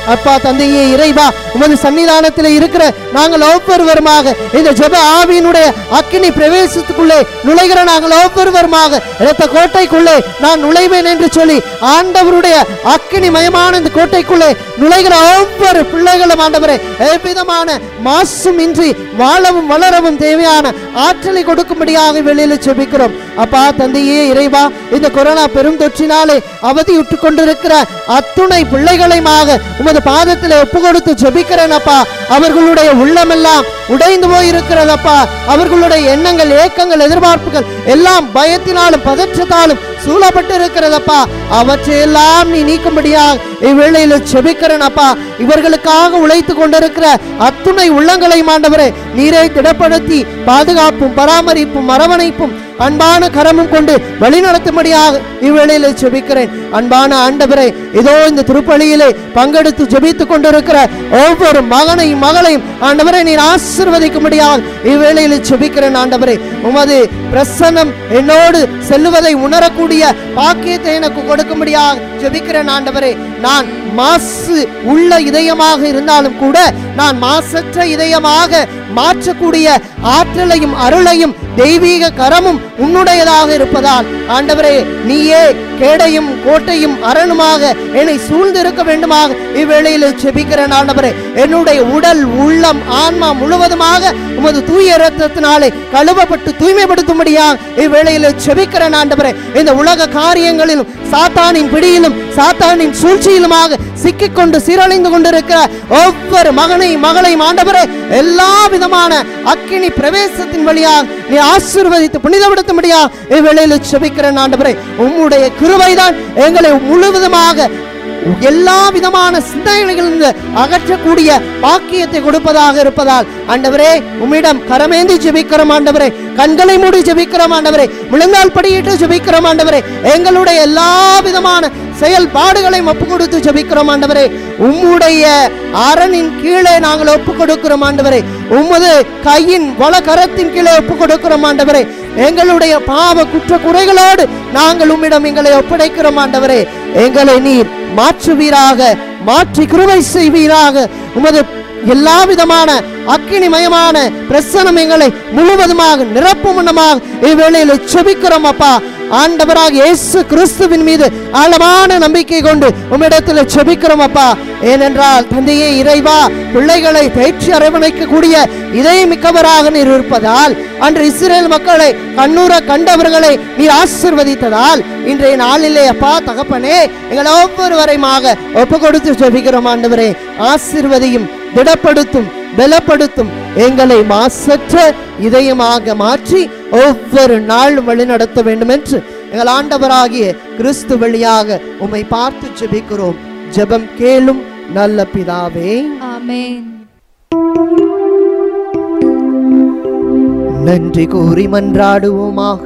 அப்பா தந்தையே இறைவா, உமது சன்னிதானத்தில் இருக்கிற நாங்கள் ஒவ்வொருவருமாக இந்த ஜெப ஆவியினுடைய அக்கினி பிரவேசத்துக்குள்ளே நுழைகிற நாங்கள் ஒவ்வொருவருமாக இரத்த கோட்டைக்குள்ளே நான் நுழைவேன் என்று சொல்லி ஆண்டவருடைய அக்கினி மயமான இந்த கோட்டைக்குள்ளே நுழைகிற ஒவ்வொரு பிள்ளைகளும் ஆண்டவரே எவ்விதமான மாசும் இன்றி வாழவும் வளரவும் தேவையான ஆற்றலை கொடுக்கும்படியாக வெளியில் செபிக்கிறோம். அப்பா தந்தையே இறைவா, இந்த கொரோனா பெரும் தொற்றினாலே அவதியுற்று கொண்டிருக்கிற அத்துணை பிள்ளைகளையுமாக உமது பாதத்தில் ஒப்பு கொடுத்து ஜெபிக்கிறேன் அப்பா. அவர்களுடைய உள்ளமெல்லாம் உடைந்து போயிருக்கிறதப்பா. அவர்களுடைய எண்ணங்கள், ஏக்கங்கள், எதிர்பார்ப்புகள் எல்லாம் பயத்தினாலும் பதற்றத்தாலும் சூழப்பட்டு இருக்கிறதப்பா. அவற்றையெல்லாம் நீ நீக்கும்படியாக இவ்வேளையில் செபிக்கிறேன் அப்பா. இவர்களுக்காக உழைத்து கொண்டிருக்கிற அத்துணை உள்ளங்களை ஆண்டவரே நீரை திடப்படுத்தி பாதுகாப்பும் பராமரிப்பும் அரவணைப்பும் அன்பான கரமும் கொண்டு வழிநடத்தும்படியாக இவ்வேளையில் ஜெபிக்கிறேன். அன்பான ஆண்டவரே, இதோ இந்த திருப்பலியிலே பங்கெடுத்து ஜெபித்துக் கொண்டிருக்கிற ஒவ்வொரு மகனையும் மகளையும் ஆண்டவரே நீர் ஆசீர்வதிக்கும்படியாக இவ்வேளையில் ஜெபிக்கிறேன். ஆண்டவரே, உமது பிரசன்னம் என்னோடு செல்லுவதை உணரக்கூடிய பாக்கியத்தை எனக்கு கொடுக்கும்படியாக ஜெபிக்கிறேன். ஆண்டவரே, நான் மாசு உள்ள இதயமாக இருந்தாலும் கூட நான் மாசற்ற இதயமாக மாற்றக்கூடிய ஆற்றலையும் அருளையும் தெய்வீக கரமும் உன்னுடையதாக இருப்பதால் ஆண்டவரே நீயே கேடையும் கோட்டையும் அரணுமாக என்னை சூழ்ந்திருக்க வேண்டுமாக இவ்வேளையில் செபிக்கிறேன். ஆண்டவரே, என்னுடைய உடல் உள்ளம் ஆன்மா முழுவதுமாக உமது தூய இரத்தத்தினாலே கழுவப்பட்டு தூய்மைப்படுத்தும்படியாக இவ்வேளையில் செபிக்கிறேன். ஆண்டவரே, இந்த உலக காரியங்களிலும் சாத்தானின் பிடியிலும் சாத்தானின் சூழ்ச்சியிலுமாக சிக்கிக்கொண்டு சீரழிந்து கொண்டிருக்கிற ஒவ்வொரு மகனையும் மகளையும் ஆண்டவரே எல்லா விதமான அக்கினி பிரவேசத்தின் வழியாக நீ ஆசீர்வதித்து புனிதப்படுத்தும்படியாக இவ்வேளையில் செபிக்கிறேன். ஆண்டவரே, உம்முடைய கிருபைதான் எங்களை முழுவதுமாக எல்லா விதமான சிந்தனைகளிலிருந்து அகற்றக்கூடிய பாக்கியத்தை கொடுப்பதாக இருப்பதால் ஆண்டவரே உம்மிடம் கரமேந்தி ஜெபிக்கிறோம். ஆண்டவரே, கண்களை மூடி ஜெபிக்கிறோம். ஆண்டவரே, முழங்கால் படியிட்டு ஜெபிக்கிறோம். ஆண்டவரே, எங்களுடைய எல்லா விதமான செயல்பாடுகளையும் ஒப்பு கொடுத்து ஜெபிக்கிறோம். ஆண்டவரே, உம்முடைய அரணின் கீழே நாங்கள் ஒப்பு கொடுக்கிறோம். ஆண்டவரே, உமது கையின் வலக்கரத்தின் கீழே ஒப்பு கொடுக்கிறோம். ஆண்டவரே, எங்களுடைய பாவ குற்ற குறைகளோடு நாங்கள் உம்மிடம் எங்களை ஒப்படைக்கிறோம். ஆண்டவரே, எங்களை நீர் மாற்றுவீராக, மாற்றி கிருபை செய்வீராக. உமது எல்லா விதமான அக்கினிமயமான பிரசனம் எங்களை முழுவதுமாக நிரப்பும் வண்ணமாக இவ்வேளையில் செபிக்கிறோம் அப்பா. ஆண்டவராக இயேசு கிறிஸ்துவின் மீது ஆழமான நம்பிக்கை கொண்டு உம்மிடத்தில் செபிக்கிறோம் அப்பா. ஏனென்றால் தந்தையே இறைவா, பிள்ளைகளை தேற்றி அரவணைக்கக்கூடிய இதயமிக்கவராக நீர் இருப்பதால் அன்று இஸ்ரேல் மக்களை கண்ணூர கண்டவர்களை நீர் ஆசீர்வதித்ததால் இன்றைய நாளிலே அப்பா தகப்பனே எங்கள் ஒவ்வொருவரையுமாக ஒப்பு கொடுத்து ஜெபிக்கிறோம். ஆண்டவரே, ஆசீர்வதியும், திடப்படுத்தும், பலப்படுத்தும், எங்களை மாசற்ற இதயமாக மாற்றி ஒவ்வொரு நாளும் வழி நடத்த வேண்டும் என்று எங்கள் ஆண்டவராகிய கிறிஸ்து வழியாக உம்மை பார்த்து ஜெபிக்கிறோம். ஜெபம் கேளும் நல்ல பிதாவே, ஆமென். நன்றி கூறி மன்றாடுவோமாக.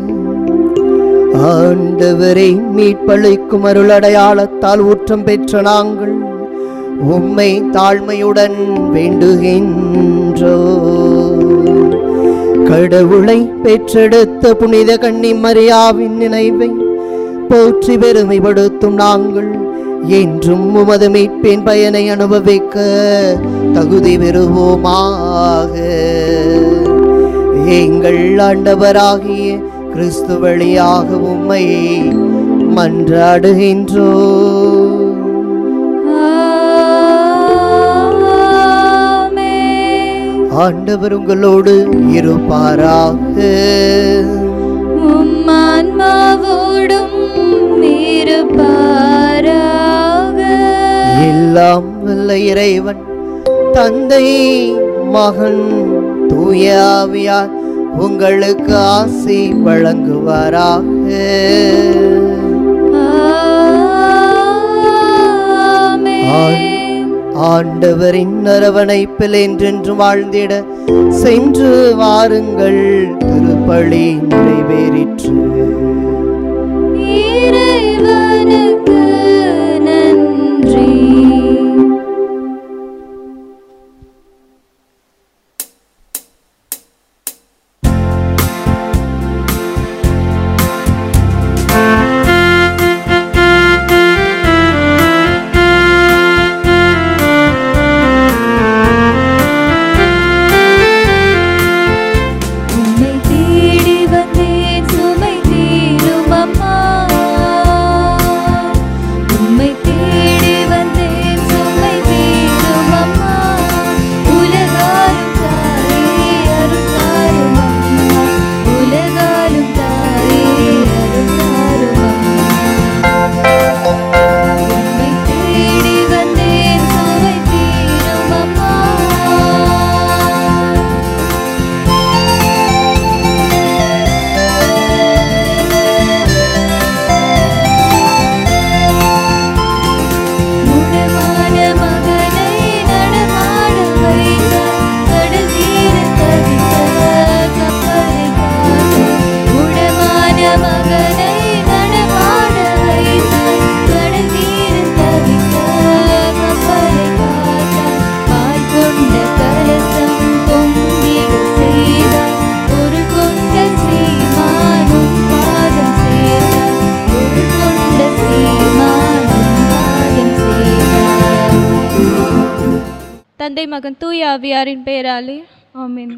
ஆண்டவரை மீட்பளிக்கும் அருளடையாளத்தால் ஊற்றம் பெற்ற நாங்கள் உம்மை தாழ்மையுடன் வேண்டுகின்றோ. கடவுளை பெற்றெடுத்த புனித கன்னி மரியாவின் நினைவை போற்றி பெருமைப்படுத்தும் நாங்கள் என்றும் உமது மீட்பின் பயனை அனுபவிக்க தகுதி பெறுவோமாக. எங்கள் ஆண்டவராகிய கிறிஸ்து வழியாக உம்மை மன்றாடுகின்றோ. ஆண்டவர் உங்களோடு இருப்பாராக. உம் ஆன்மாவோடும் இருப்பாராக. எல்லாம் வல்ல இறைவன் தந்தை மகன் தூய ஆவியார் உங்களுக்கு ஆசி வழங்குவாராக. ஆண்டவரின் அரவணைப்பில் என்றென்று வாழ்ந்திட சென்று வாருங்கள். திருப்பலி நிறைவேறிற்று. இறைவனுக்கு நன்றி. தந்தை மகன் தூய ஆவியாரின் பெயராலே ஆமென்.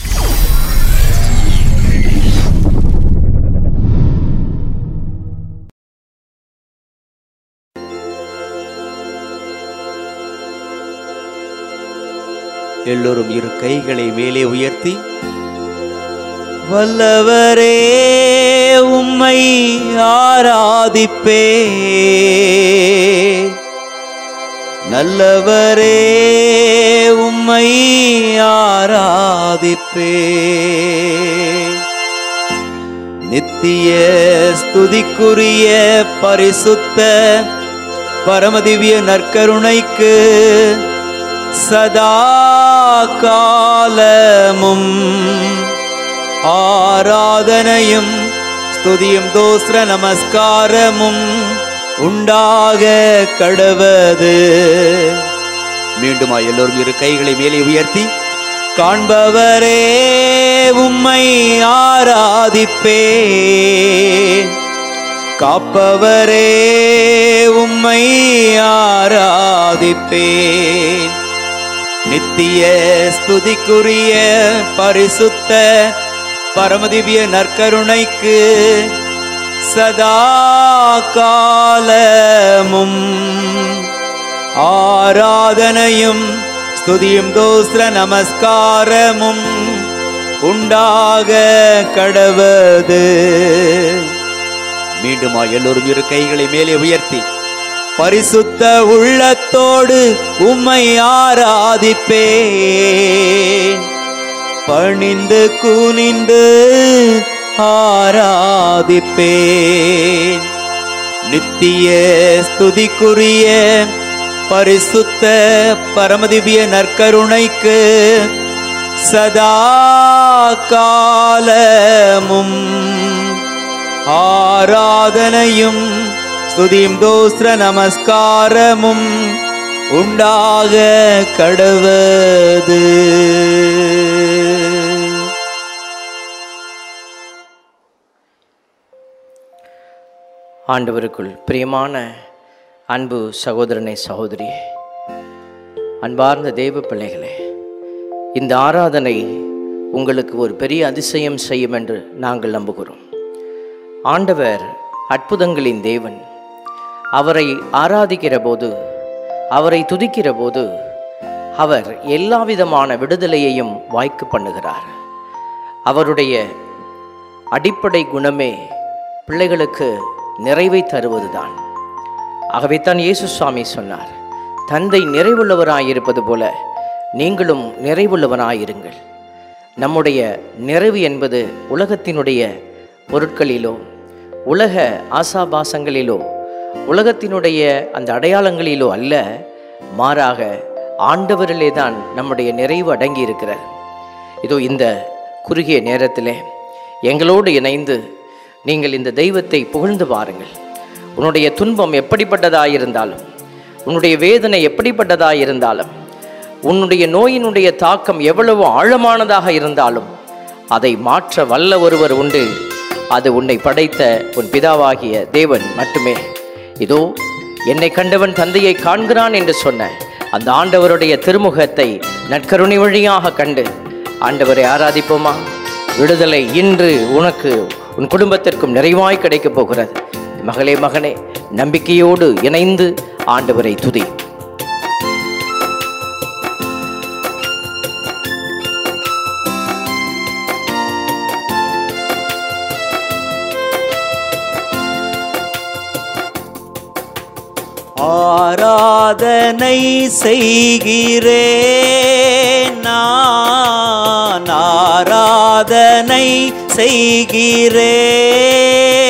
எல்லோரும் இரு கைகளை மேலே உயர்த்தி, வல்லவரே உம்மை ஆராதிப்பே, நல்லவரே உம்மை ஆராதிப்பே, நித்திய ஸ்துதிக்குரிய பரிசுத்த பரமதிவ்ய நற்கருணைக்கு சதா காலமும் ஆராதனையும் ஸ்துதியும் தோஸ்ர நமஸ்காரமும் உண்டாக கடவது. மீண்டுமா எல்லோரும் இரு கைகளை மேலே உயர்த்தி, காண்பவரே உம்மை ஆராதிப்பே, காப்பவரே உம்மை ஆராதிப்பேன், நித்திய ஸ்துதிக்குரிய பரிசுத்த பரமதிவ்ய நற்கருணைக்கு சதா காலமும் ஆராதனையும் ஸ்துதியும் தோஸ்ர நமஸ்காரமும் உண்டாக கடவது. மீண்டுமா எல்லோரும் இரு கைகளை மேலே உயர்த்தி, பரிசுத்த உள்ளத்தோடு உம்மை ஆராதிப்பேன், பணிந்து குனிந்து ஆராதிப்பேன், நித்திய ஸ்துதிக்குரிய பரிசுத்த பரமதிவ்ய நற்கருணைக்கு சதா காலமும் ஆராதனையும் ஸ்துதியும் தோஸ்ர நமஸ்காரமும் உண்டாக கடவது. ஆண்டவருக்குள் பிரியமான அன்பு சகோதரனே சகோதரியே, அன்பார்ந்த தெய்வ பிள்ளைகளே, இந்த ஆராதனை உங்களுக்கு ஒரு பெரிய அதிசயம் செய்யும் என்று நாங்கள் நம்புகிறோம். ஆண்டவர் அற்புதங்களின் தேவன். அவரை ஆராதிக்கிற போது, அவரை துதிக்கிற போது அவர் எல்லா விதமான விடுதலையையும் வாய்க்கு பண்ணுகிறார். அவருடைய அடிப்படை குணமே பிள்ளைகளுக்கு நிறைவை தருவதுதான். ஆகவே தான் இயேசு சுவாமி சொன்னார், தந்தை நிறைவுள்ளவராயிருப்பது போல நீங்களும் நிறைவுள்ளவராயிருங்கள். நம்முடைய நிறைவு என்பது உலகத்தினுடைய பொருட்களிலோ, உலக ஆசாபாசங்களிலோ, உலகத்தினுடைய அந்த அடையாளங்களிலோ அல்ல, மாறாக ஆண்டவரிலே தான் நம்முடைய நிறைவு அடங்கி இருக்கிறது. இதோ இந்த குறுகிய நேரத்திலே எங்களோடு இணைந்து நீங்கள் இந்த தெய்வத்தை புகழ்ந்து பாருங்கள். உன்னுடைய துன்பம் எப்படிப்பட்டதாயிருந்தாலும், உன்னுடைய வேதனை எப்படிப்பட்டதாயிருந்தாலும், உன்னுடைய நோயினுடைய தாக்கம் எவ்வளவு ஆழமானதாக இருந்தாலும் அதை மாற்ற வல்ல ஒருவர் உண்டு. அது உன்னை படைத்த உன் பிதாவாகிய தேவன் மட்டுமே. இதோ என்னை கண்டவன் தந்தையை காண்கிறான் என்று சொன்ன அந்த ஆண்டவருடைய திருமுகத்தை நற்கருணை வழியாக கண்டு ஆண்டவரை ஆராதிப்போமா? விடுதலை இன்று உனக்கு உன் குடும்பத்திற்கும் நிறைவாய் கிடைக்கப் போகிறது. மகளே, மகனே, நம்பிக்கையோடு இணைந்து ஆண்டவரை துதி. ஆராதனை செய்கிறேன் நான், ஆராதனை செய்கிறேன்,